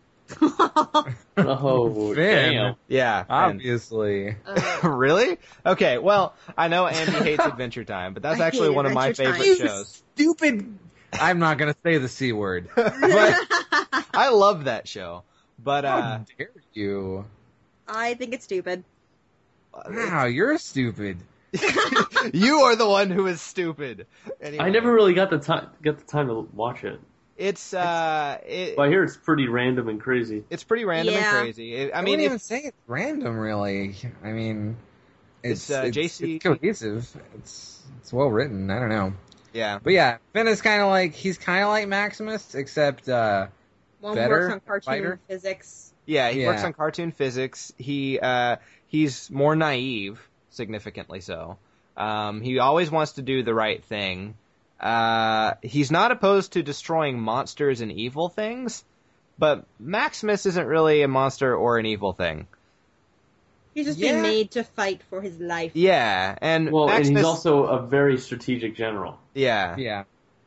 Oh, Finn. damn. Yeah, Finn. Obviously. Really? Okay, well, I know Andy hates Adventure Time, but that's I actually hate one of my Adventure Time. favorite You shows. Stupid. I'm not gonna say the C word. But I love that show. But, How dare you? I think it's stupid. Wow, you're stupid. you are the one who is stupid. Anyway, I never really got the time to watch it. It's But I hear it's pretty random and crazy. it's pretty random Yeah. and crazy. I I mean, wouldn't even if, say it's random, really. I mean, It's, it's JC It's cohesive. It's well written. I don't know, yeah, but yeah, Finn is kind of like Maximus, except One Better works on cartoon fighter? physics. yeah, he works Yeah. on cartoon physics. He's more naive, significantly so. He always wants to do the right thing. He's not opposed to destroying monsters and evil things, but Maximus isn't really a monster or an evil thing. He's just Yeah. been made to fight for his life. Yeah, and Well, and Maximus, he's also a very strategic general yeah. yeah.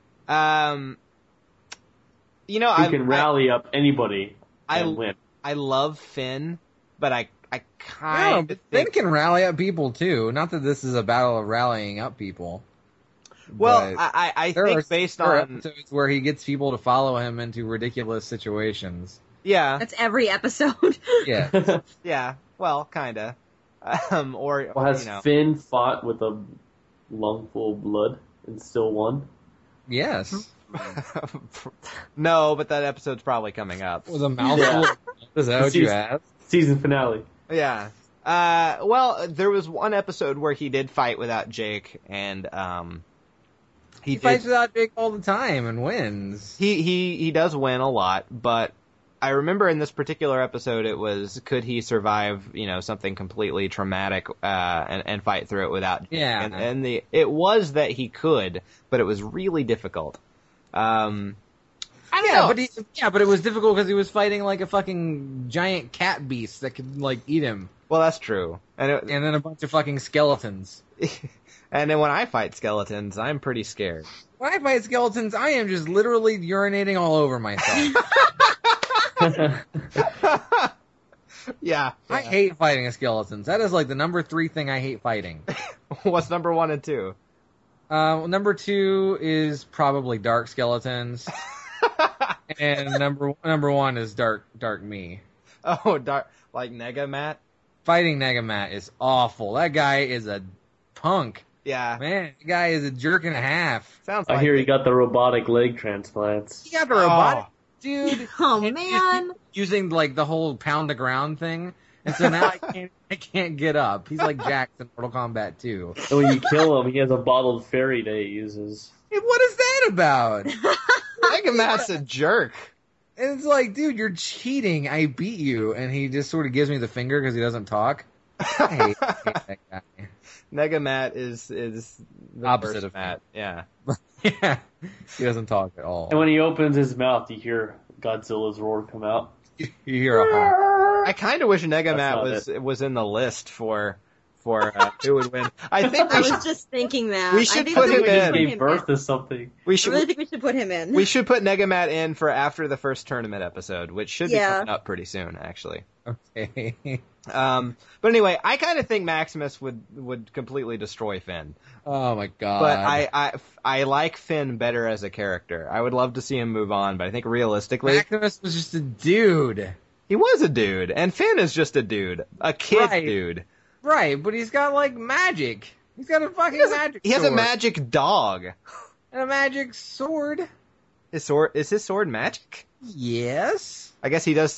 You know, who can rally up anybody and win. I love Finn, but I No, kind but of Finn think can rally up people too. Not that this is a battle of rallying up people. Well, But I there think are based there are on episodes where he gets people to follow him into ridiculous situations. yeah, That's every episode. Yeah. yeah. Well, kinda. Or Well, has you know, Finn fought with a lung full of blood and still won? Yes. no, but that episode's probably coming up. With a mouthful. Yeah. Is that what you Season- asked? Season finale. Yeah. Well, there was one episode where he did fight without Jake, and He did- fights without Jake all the time and wins. He does win a lot, but I remember in this particular episode it was could he survive, something completely traumatic and fight through it without Jake? Yeah. And it was that he could, but it was really difficult. I don't know. But it was difficult because he was fighting like a fucking giant cat beast that could like eat him, Well, that's true. And and then a bunch of fucking skeletons. and then when I fight skeletons, I'm pretty scared. When I fight skeletons, I am just literally urinating all over myself. Yeah. I hate fighting skeletons. That is like the number 3 thing I hate fighting. What's number 1 and 2? Number 2 is probably dark skeletons, and number 1 is dark me. Oh, like Negamat? Fighting Negamat is awful. That guy is a punk. Yeah. Man, the guy is a jerk and a half. Sounds like I hear he it. got the robotic leg transplants. He got the robotic dude. Oh and man. using like the whole pound the ground thing, and so now I can't get up. He's like Jax in Mortal Kombat 2. And when you kill him, he has a bottled fairy that he uses. Hey, what is that about? Negamat's a jerk. And it's like, dude, you're cheating. I beat you, and he just sort of gives me the finger because he doesn't talk. I hate that guy. Negamat is the Opposite worst of Matt. Yeah. Yeah, he doesn't talk at all. And when he opens his mouth, you hear Godzilla's roar come out. You hear a honk. I kind of wish Negamat That's was in the list for who would win. I think I we was should, just thinking that. we should I think put we him should in. Just put gave him birth in. to something. we I should really think we should put him in. we should put Negamat in for after the first tournament episode, which should be Yeah. coming up pretty soon, actually. Okay. But anyway, I kind of think Maximus would completely destroy Finn. Oh my god. But I like Finn better as a character. I would love to see him move on, but I think realistically, Maximus was just a dude. he was a dude, and Finn is just a dude, a kid Right. dude. Right, but he's got like magic. He's got a fucking magic He has a sword. magic dog. And a magic sword. Is his sword magic? Yes. I guess he does.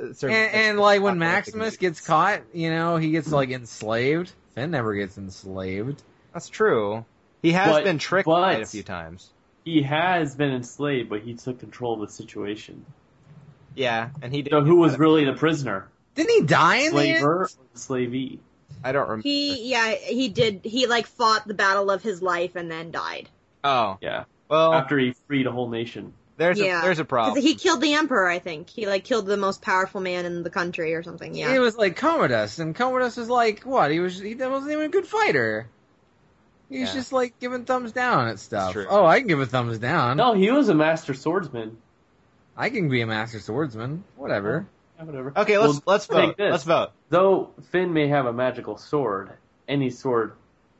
And like when Maximus gets caught, he gets like enslaved. Finn never gets enslaved. That's true. He has But- been tricked but- quite a few times. He has been enslaved, but he took control of the situation. Yeah, and he did. So who was really the prisoner? Didn't he die in the end? Slaver or the slavee? I don't remember. He did. He like fought the battle of his life and then died. Oh, Yeah. well, After he freed a whole nation. there's Yeah. a problem. He killed the emperor, I think. He like killed the most powerful man in the country or something. Yeah. It was like Commodus, and Commodus was like, what? He wasn't even a good fighter. He's Yeah. just like giving thumbs down at stuff. True. Oh, I can give a thumbs down. No, he was a master swordsman. I can be a master swordsman. Whatever. Yeah, whatever. Okay, let's Well, vote. take this. Let's vote. Though Finn may have a magical sword, any sword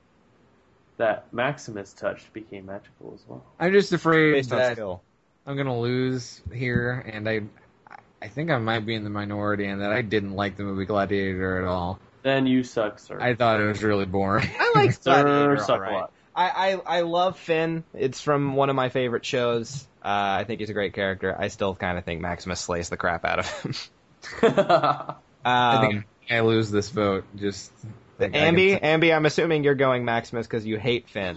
that Maximus touched became magical as well. I'm just afraid Based on that skill. I'm gonna lose here, and I think I might be in the minority in that I didn't like the movie Gladiator at all. Then you suck, sir. I thought it was really boring. I like Sir, Gladiator, suck all right. a lot. I love Finn. It's from one of my favorite shows. I think he's a great character. I still kind of think Maximus slays the crap out of him. I think I lose this vote. Just like, Ambi, I'm assuming you're going Maximus because you hate Finn.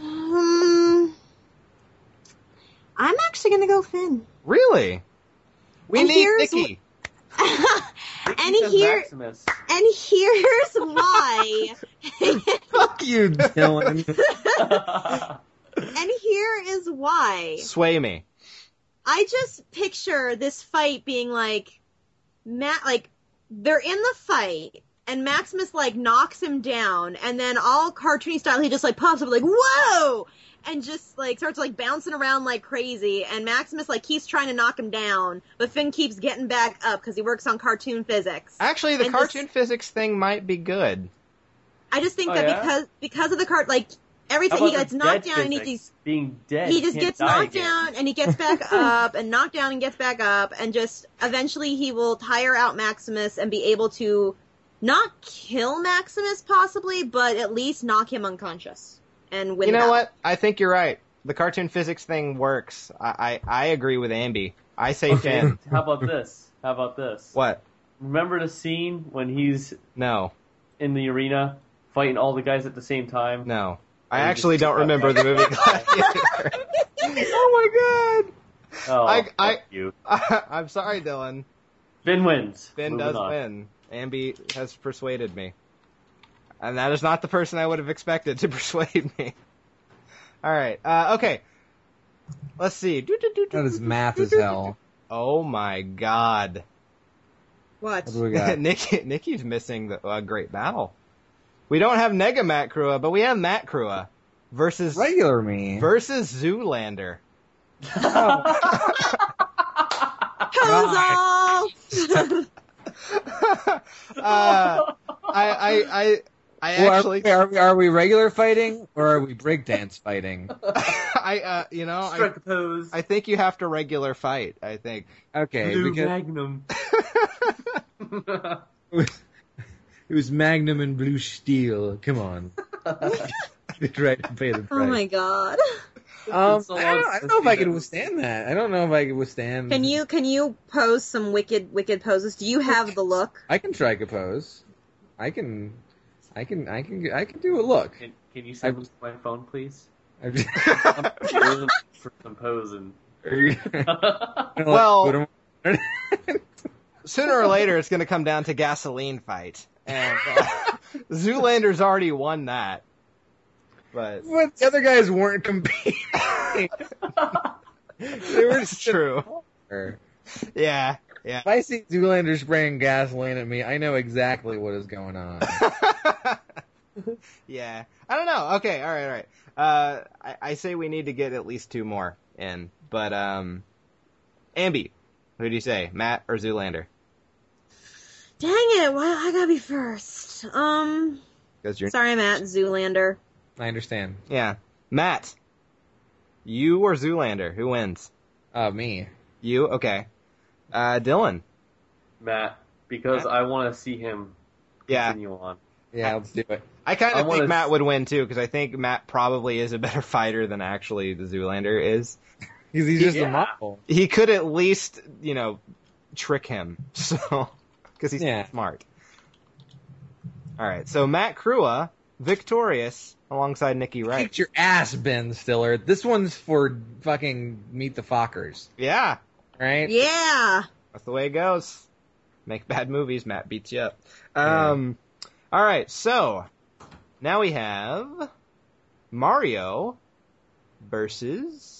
I'm actually gonna go Finn. Really? We And need here's Nikki. And Says here, Maximus. and here's why. Fuck you, Dylan. And here is why. Sway me. I just picture this fight being like, they're in the fight, and Maximus like knocks him down, and then all cartoony style, he just like pops up like, whoa! And just like starts like bouncing around like crazy, and Maximus like keeps trying to knock him down, but Finn keeps getting back up because he works on cartoon physics. Actually, the And cartoon physics thing might be good. I just think Oh, that yeah? because of the cart, like, every How time he about gets the knocked dead down and physics? Being dead. he just can't gets die knocked again. down and he gets back up and knocked down and gets back up and just eventually he will tire out Maximus and be able to not kill Maximus possibly, but at least knock him unconscious and win. You know the battle. what? I think you're right. The cartoon physics thing works. I agree with Ambi. I say Okay, Finn. how about this? What? Remember the scene when he's No. in the arena fighting all the guys at the same time? No. I You actually just- don't remember the movie Gladiator. Oh Oh, I- fuck you. my god. I'm sorry, Dylan. Finn wins. Finn Moving does on. win. Ambi has persuaded me. And that is not the person I would have expected to persuade me. Alright, okay. Let's see. That is math as hell. Oh my god. What? What do we got? Nikki's missing a great battle. We don't have Nega Matt Krua, but we have Matt Krua versus Regular me. versus Zoolander. Huzzah! I Well, actually, are we regular fighting or are we breakdance fighting? Strike a pose. I think you have to regular fight. I think. Okay, Blue because Magnum. it was Magnum and Blue Steel. Come on. You tried to pay the price. Oh my god. I So don't long know since if I we could did- withstand that. I don't know if I could withstand. Can you pose some wicked poses? Do you have the look? I can strike a pose. I can do a look. Can you send them to my phone, please? I'm just- I'm looking for some posing. Well- Sooner or later, it's going to come down to gasoline fight, and Zoolander's already won that. But But the other guys weren't competing. They were it's true. If Yeah. I see Zoolander spraying gasoline at me, I know exactly what is going on. Yeah. I don't know. Okay. All right. I say we need to get at least two more in. But, Ambi, who do you say? Matt or Zoolander? Dang it! Why I gotta be first? 'Cause you're, Sorry, Matt. Zoolander. I understand. yeah. Matt, you or Zoolander? Who wins? Me. You? Okay. Dylan. Matt, because I want to see him Yeah. continue on. Yeah, let's do it. I kind I of wanna think Matt s- would win too, because I think Matt probably is a better fighter than actually the Zoolander is. Because he's just Yeah. a model. He could at least, trick him. So, because he's Yeah. smart. Alright, so Matt Krua, victorious, alongside Nikki Wright. Kicked your ass, Ben Stiller. This one's for fucking Meet the Fockers, Yeah, right? Yeah. that's the way it goes. Make bad movies, Matt beats you up. Yeah. Alright, so, now we have Mario versus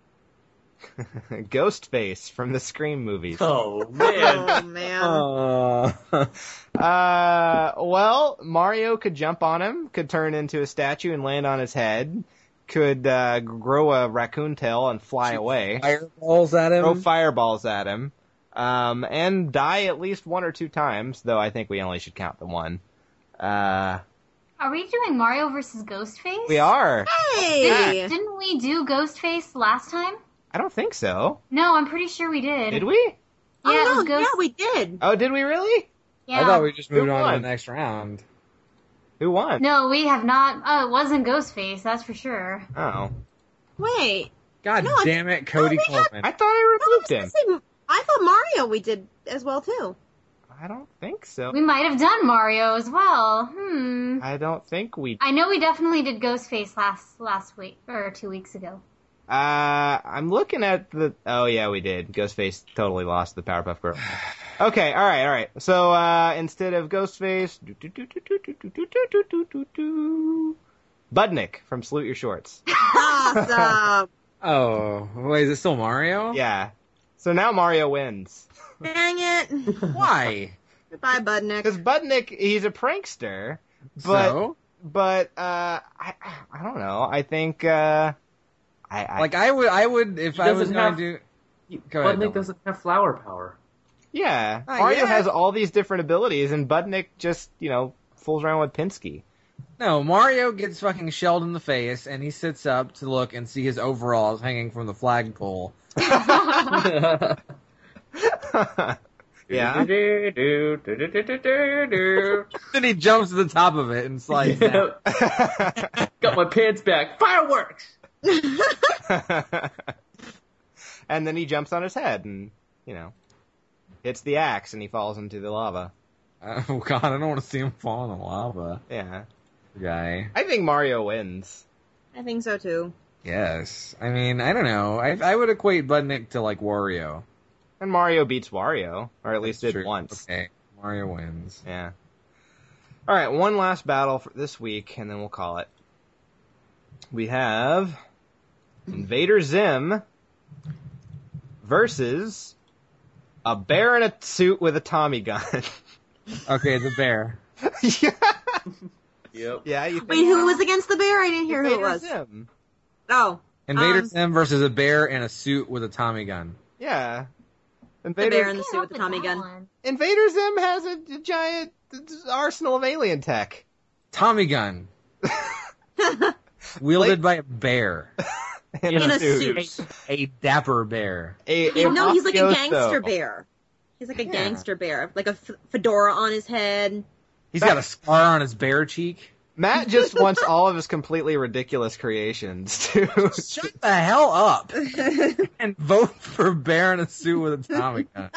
Ghostface from the Scream movies. Oh man, Oh man. Well, Mario could jump on him, could turn into a statue and land on his head, could grow a raccoon tail and fly away, Fireballs at him. throw fireballs at him, and die at least one or two times, though I think we only should count the one. Are we doing Mario versus Ghostface? We are. Hey. Didn't we do Ghostface last time? I don't think so. No, I'm pretty sure we did. Did we? Yeah, it Oh was no, Ghost. yeah, we did. Oh, did we really? Yeah. I thought we just moved Who on to won? the next round. Who won? No, we have not. Oh, it wasn't Ghostface, that's for sure. Oh. Wait. God No, damn it, Cody we had- Coleman. I thought I removed him. I thought Mario we did as well too. I don't think so. We might have done Mario as well. I don't think we... I know we definitely did Ghostface last week, or 2 weeks ago. I'm looking at the... Oh, yeah, we did. Ghostface totally lost the Powerpuff Girl. Okay, alright. So, instead of Ghostface... Budnick from Salute Your Shorts. Awesome. Oh, wait, is it still Mario? Yeah. So now Mario wins. Dang it. Why? Goodbye, Budnick. Because Budnick, he's a prankster, but... So? But, I don't know. I think, I I would, if I was doesn't going have- to do... Go ahead, Budnick Dylan. doesn't have flower power. yeah. Oh, Mario yeah. has all these different abilities, and Budnick just, fools around with Pinsky. No, Mario gets fucking shelled in the face, and he sits up to look and see his overalls hanging from the flagpole. Yeah. Then he jumps to the top of it and slides down. Got my pants back. Fireworks! And then he jumps on his head and, hits the axe and he falls into the lava. Oh god, I don't want to see him fall in the lava. Yeah. Guy. I think Mario wins. I think so too. Yes. I mean, I don't know. I would equate Budnick to like Wario. And Mario beats Wario, or at least did True. once. Okay. Mario wins. Yeah. Alright, one last battle for this week, and then we'll call it. We have Invader Zim versus a bear in a suit with a Tommy gun. Okay, the bear. Yeah. Yep. Yeah, you think Wait, who was against the bear? I didn't hear who it Invader was. Zim. Oh, Invader Zim versus a bear in a suit with a Tommy gun. Yeah. the bear Invader, in the suit with the Tommy gun. Invader Zim has a giant arsenal of alien tech. Tommy gun. Wielded by a bear. In a suit. A dapper bear. No, he's like a mafioso. gangster bear. He's like a gangster bear, like a fedora on his head. He's got a scar on his bear cheek. Matt just wants all of his completely ridiculous creations to. Shut the hell up and vote for bear in a suit with a Tommy gun.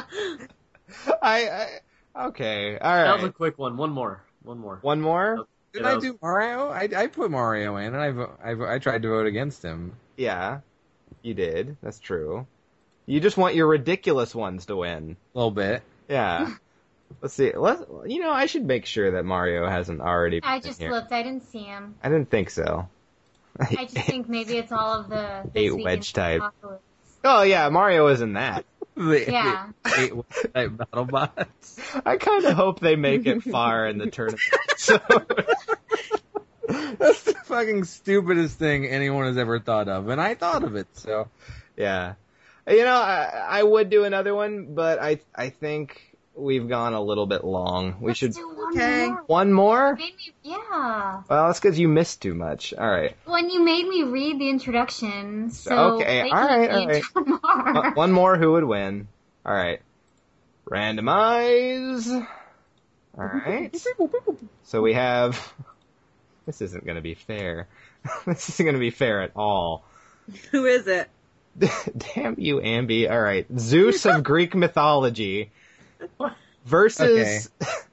Okay, all That was a right. quick one. One more. One more? Did I do Mario? I put Mario in, and I tried to vote against him. Yeah, you did. That's true. You just want your ridiculous ones to win. A little bit. Yeah. Let's see. I should make sure that Mario hasn't already been I just here. looked. I didn't see him. I didn't think so. I just think maybe it's all of the Eight This Week wedge in type. Apocalypse. Oh yeah, Mario is in that. Yeah. The 8 battle bots. I kind of hope they make it far in the tournament. So, That's the fucking stupidest thing anyone has ever thought of, and I thought of it, so. yeah. I would do another one, but I think we've gone a little bit long. We Let's should. do one Okay. more. One more? Yeah. Well, that's because you missed too much. All right. When you made me read the introduction, so Okay, they all right, can all right. each one more. One more, who would win? All right. Randomize. All right. So we have. This isn't going to be fair. This isn't going to be fair at all. Who is it? Damn you, Ambi. All right. Zeus of Greek mythology versus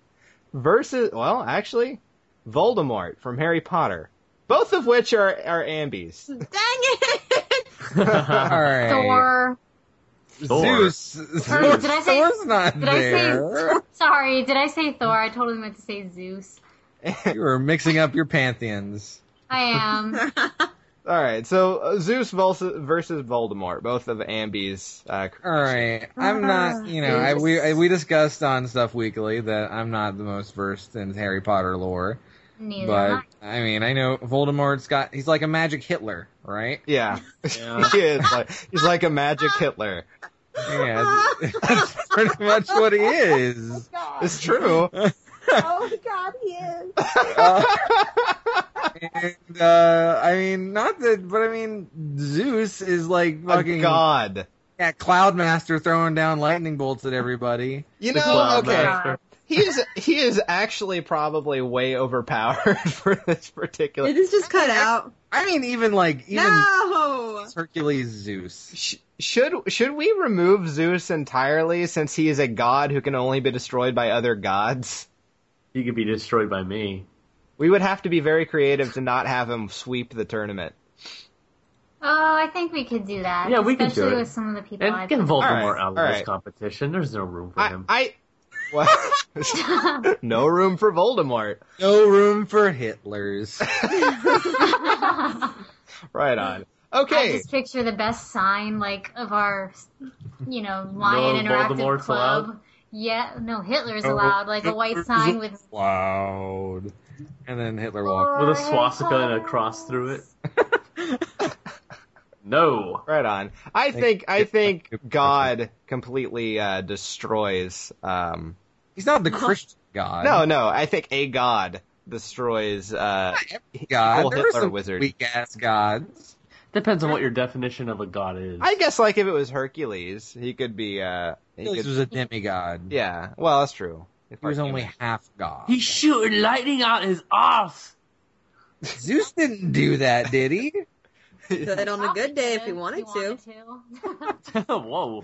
well, actually, Voldemort from Harry Potter. Both of which are Ambis. Dang it! Alright. Thor. Zeus. Or did I say? Thor's not Did I there. say? Sorry, did I say Thor? I totally meant to say Zeus. You were mixing up your pantheons. I am. All right. So Zeus versus Voldemort. Both of Ambi's. Alright. I'm not, we discussed on Stuff Weekly that I'm not the most versed in Harry Potter lore. Neither. But, I mean, I know Voldemort's he's like a magic Hitler, right? Yeah. Yeah. He's like a magic Hitler. Yeah, that's pretty much what he is. It's true. Oh God, he is. And, I mean, not that, but I mean, Zeus is like fucking A god. yeah, Cloudmaster throwing down lightning bolts at everybody. You The know, Cloud okay. Master. He is actually probably way overpowered for this particular. It is just cut out. I mean, even No. Hercules Zeus. Should we remove Zeus entirely since he is a god who can only be destroyed by other gods? He could be destroyed by me. We would have to be very creative to not have him sweep the tournament. Oh, I think we could do that. Yeah, we could do Especially it. with some of the people And I've get been- Voldemort out of all this right. competition. There's no room for him. What? No room for Voldemort. No room for Hitlers. Right on. I Okay. just picture the best sign, like, of our, Lion No Interactive Voldemort's Club. allowed? Yeah, no, Hitler's No, allowed, like a white sign with Loud. And then Hitler walked. With a swastika and a cross through it. No. Right on. I think God completely destroys. He's not the Christian god. No. I think a god destroys God, evil there are Hitler some wizard. weak ass gods. Depends on what your definition of a god is. I guess like if it was Hercules, he could be. Hercules was a demigod. Yeah, well that's true. He was only half god. He's shooting lightning out his ass. Zeus didn't do that, did he? Could on a good day if he wanted to. Whoa.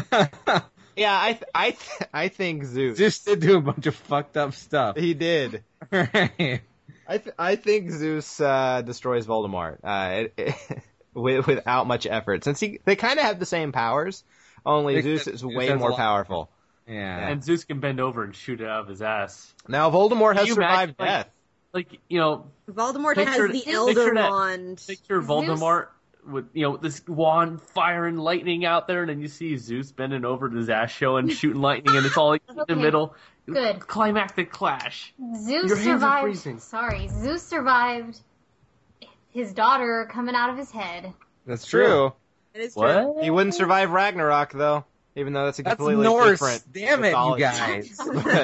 Yeah, I think Zeus. Zeus did do a bunch of fucked up stuff. He did. Right. I think Zeus destroys Voldemort without much effort, since they kind of have the same powers. Only Zeus is way more powerful. Yeah. And Zeus can bend over and shoot it out of his ass. Now Voldemort has you survived imagine, death. Like, you know, Voldemort Picture- has the picture Elder that. Wand. picture Voldemort with, you know, this wand firing lightning out there, and then you see Zeus bending over to his ass show and shooting lightning, and it's all like in the Okay. middle. Good. Climactic clash. Zeus Your hands are survived. freezing. Sorry, Zeus survived his daughter coming out of his head. That's true. It is true. What? He wouldn't survive Ragnarok though, even though that's a That's completely Norse. different. Damn it, you mythology. guys.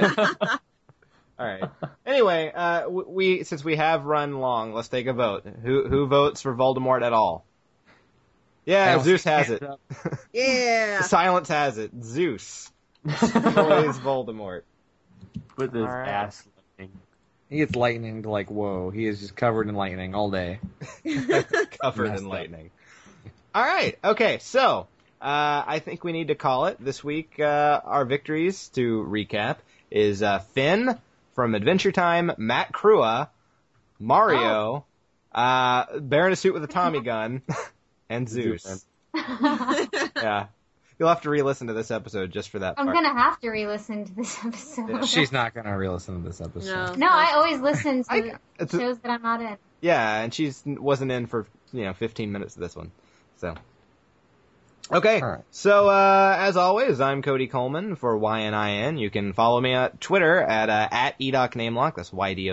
All right. Anyway, since we have run long, let's take a vote. Who votes for Voldemort at all? Yeah, Zeus has it. Yeah. Silence has it. Zeus destroys Voldemort. With his Alright. ass lightning. He gets lightning to like, whoa. He is just covered in lightning all day. Covered Messed in up. lightning. All right. Okay. So I think we need to call it this week. Our victories, to recap, is Finn from Adventure Time, Matt Crua, Mario, Bear in a suit with a Tommy gun, and Zeus. Yeah. You'll have to re-listen to this episode just for that I'm part. gonna have to re-listen to this episode. She's not going to re-listen to this episode. No. No, I always listen to It's a- shows that I'm not in. Yeah, and she wasn't in for 15 minutes of this one. So, okay. All right. So as always, I'm Cody Coleman for YNIN. You can follow me on Twitter at EDOCNamelock. That's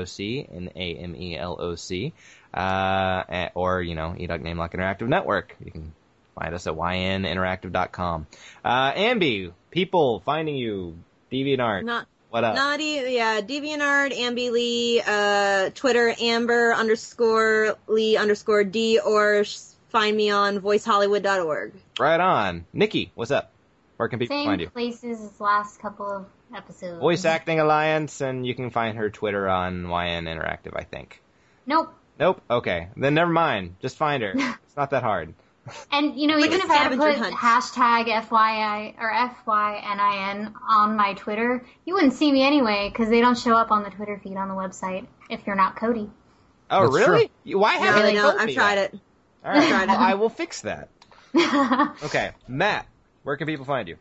YDOCNAMELOC. Or EDOC Namelock Interactive Network. You can find us at yninteractive.com. Ambi, people finding you, DeviantArt. Not What up? DeviantArt, Ambi Lee, Twitter, Amber_Lee_D, or find me on voicehollywood.org. Right on. Nikki, what's up? Where can people find Same you? places as last couple of episodes. Voice Acting Alliance, and you can find her Twitter on YN Interactive, I think. Nope. Nope? Okay. Then never mind. Just find her. It's not that hard. And, even Like a if I had to scavenger put hunt. hashtag FYI or FYNIN on my Twitter, you wouldn't see me anyway, because they don't show up on the Twitter feed on the website if you're not Cody. Oh, That's really? Why No, haven't they they don't. told I've me tried that? it. All right. tried it. Well, I will fix that. Okay. Matt, where can people find you?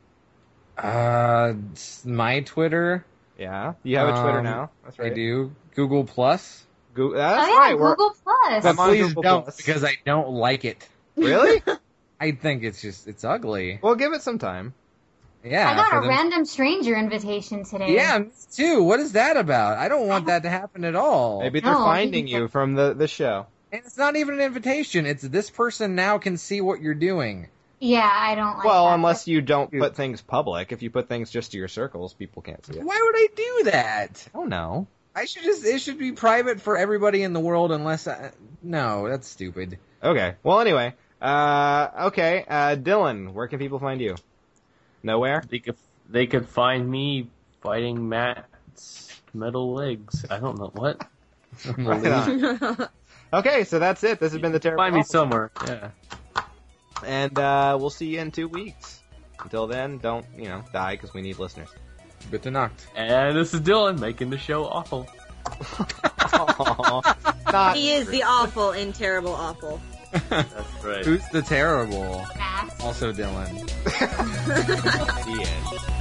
My Twitter. Yeah. You have a Twitter Um, now. That's right. I do. Google Plus. That's oh yeah, right. Google Plus. But I'm on please Google don't, Plus. because I don't like it. Really? I think it's ugly. Well, give it some time. Yeah. I got for a them- random stranger invitation today. Yeah, me too. What is that about? I don't want that to happen at all. Maybe they're No, finding people- you from the show. And it's not even an invitation. It's this person now can see what you're doing. Yeah, I don't like Well, that. unless you don't put things public. If you put things just to your circles, people can't see it. Why would I do that? I don't know. It should be private for everybody in the world unless no, that's stupid. Okay. Well, anyway. Okay. Dylan, where can people find you? Nowhere? They could find me fighting Matt's metal legs. I don't know what. Right on. Okay, so that's it. This has been the Terrible Find me Awful somewhere. Yeah. And we'll see you in 2 weeks. Until then, don't, die because we need listeners. Bitte Nacht. And this is Dylan making the show awful. Not He is the awful and terrible awful. That's right. Who's the terrible? Max. Also Dylan. the end.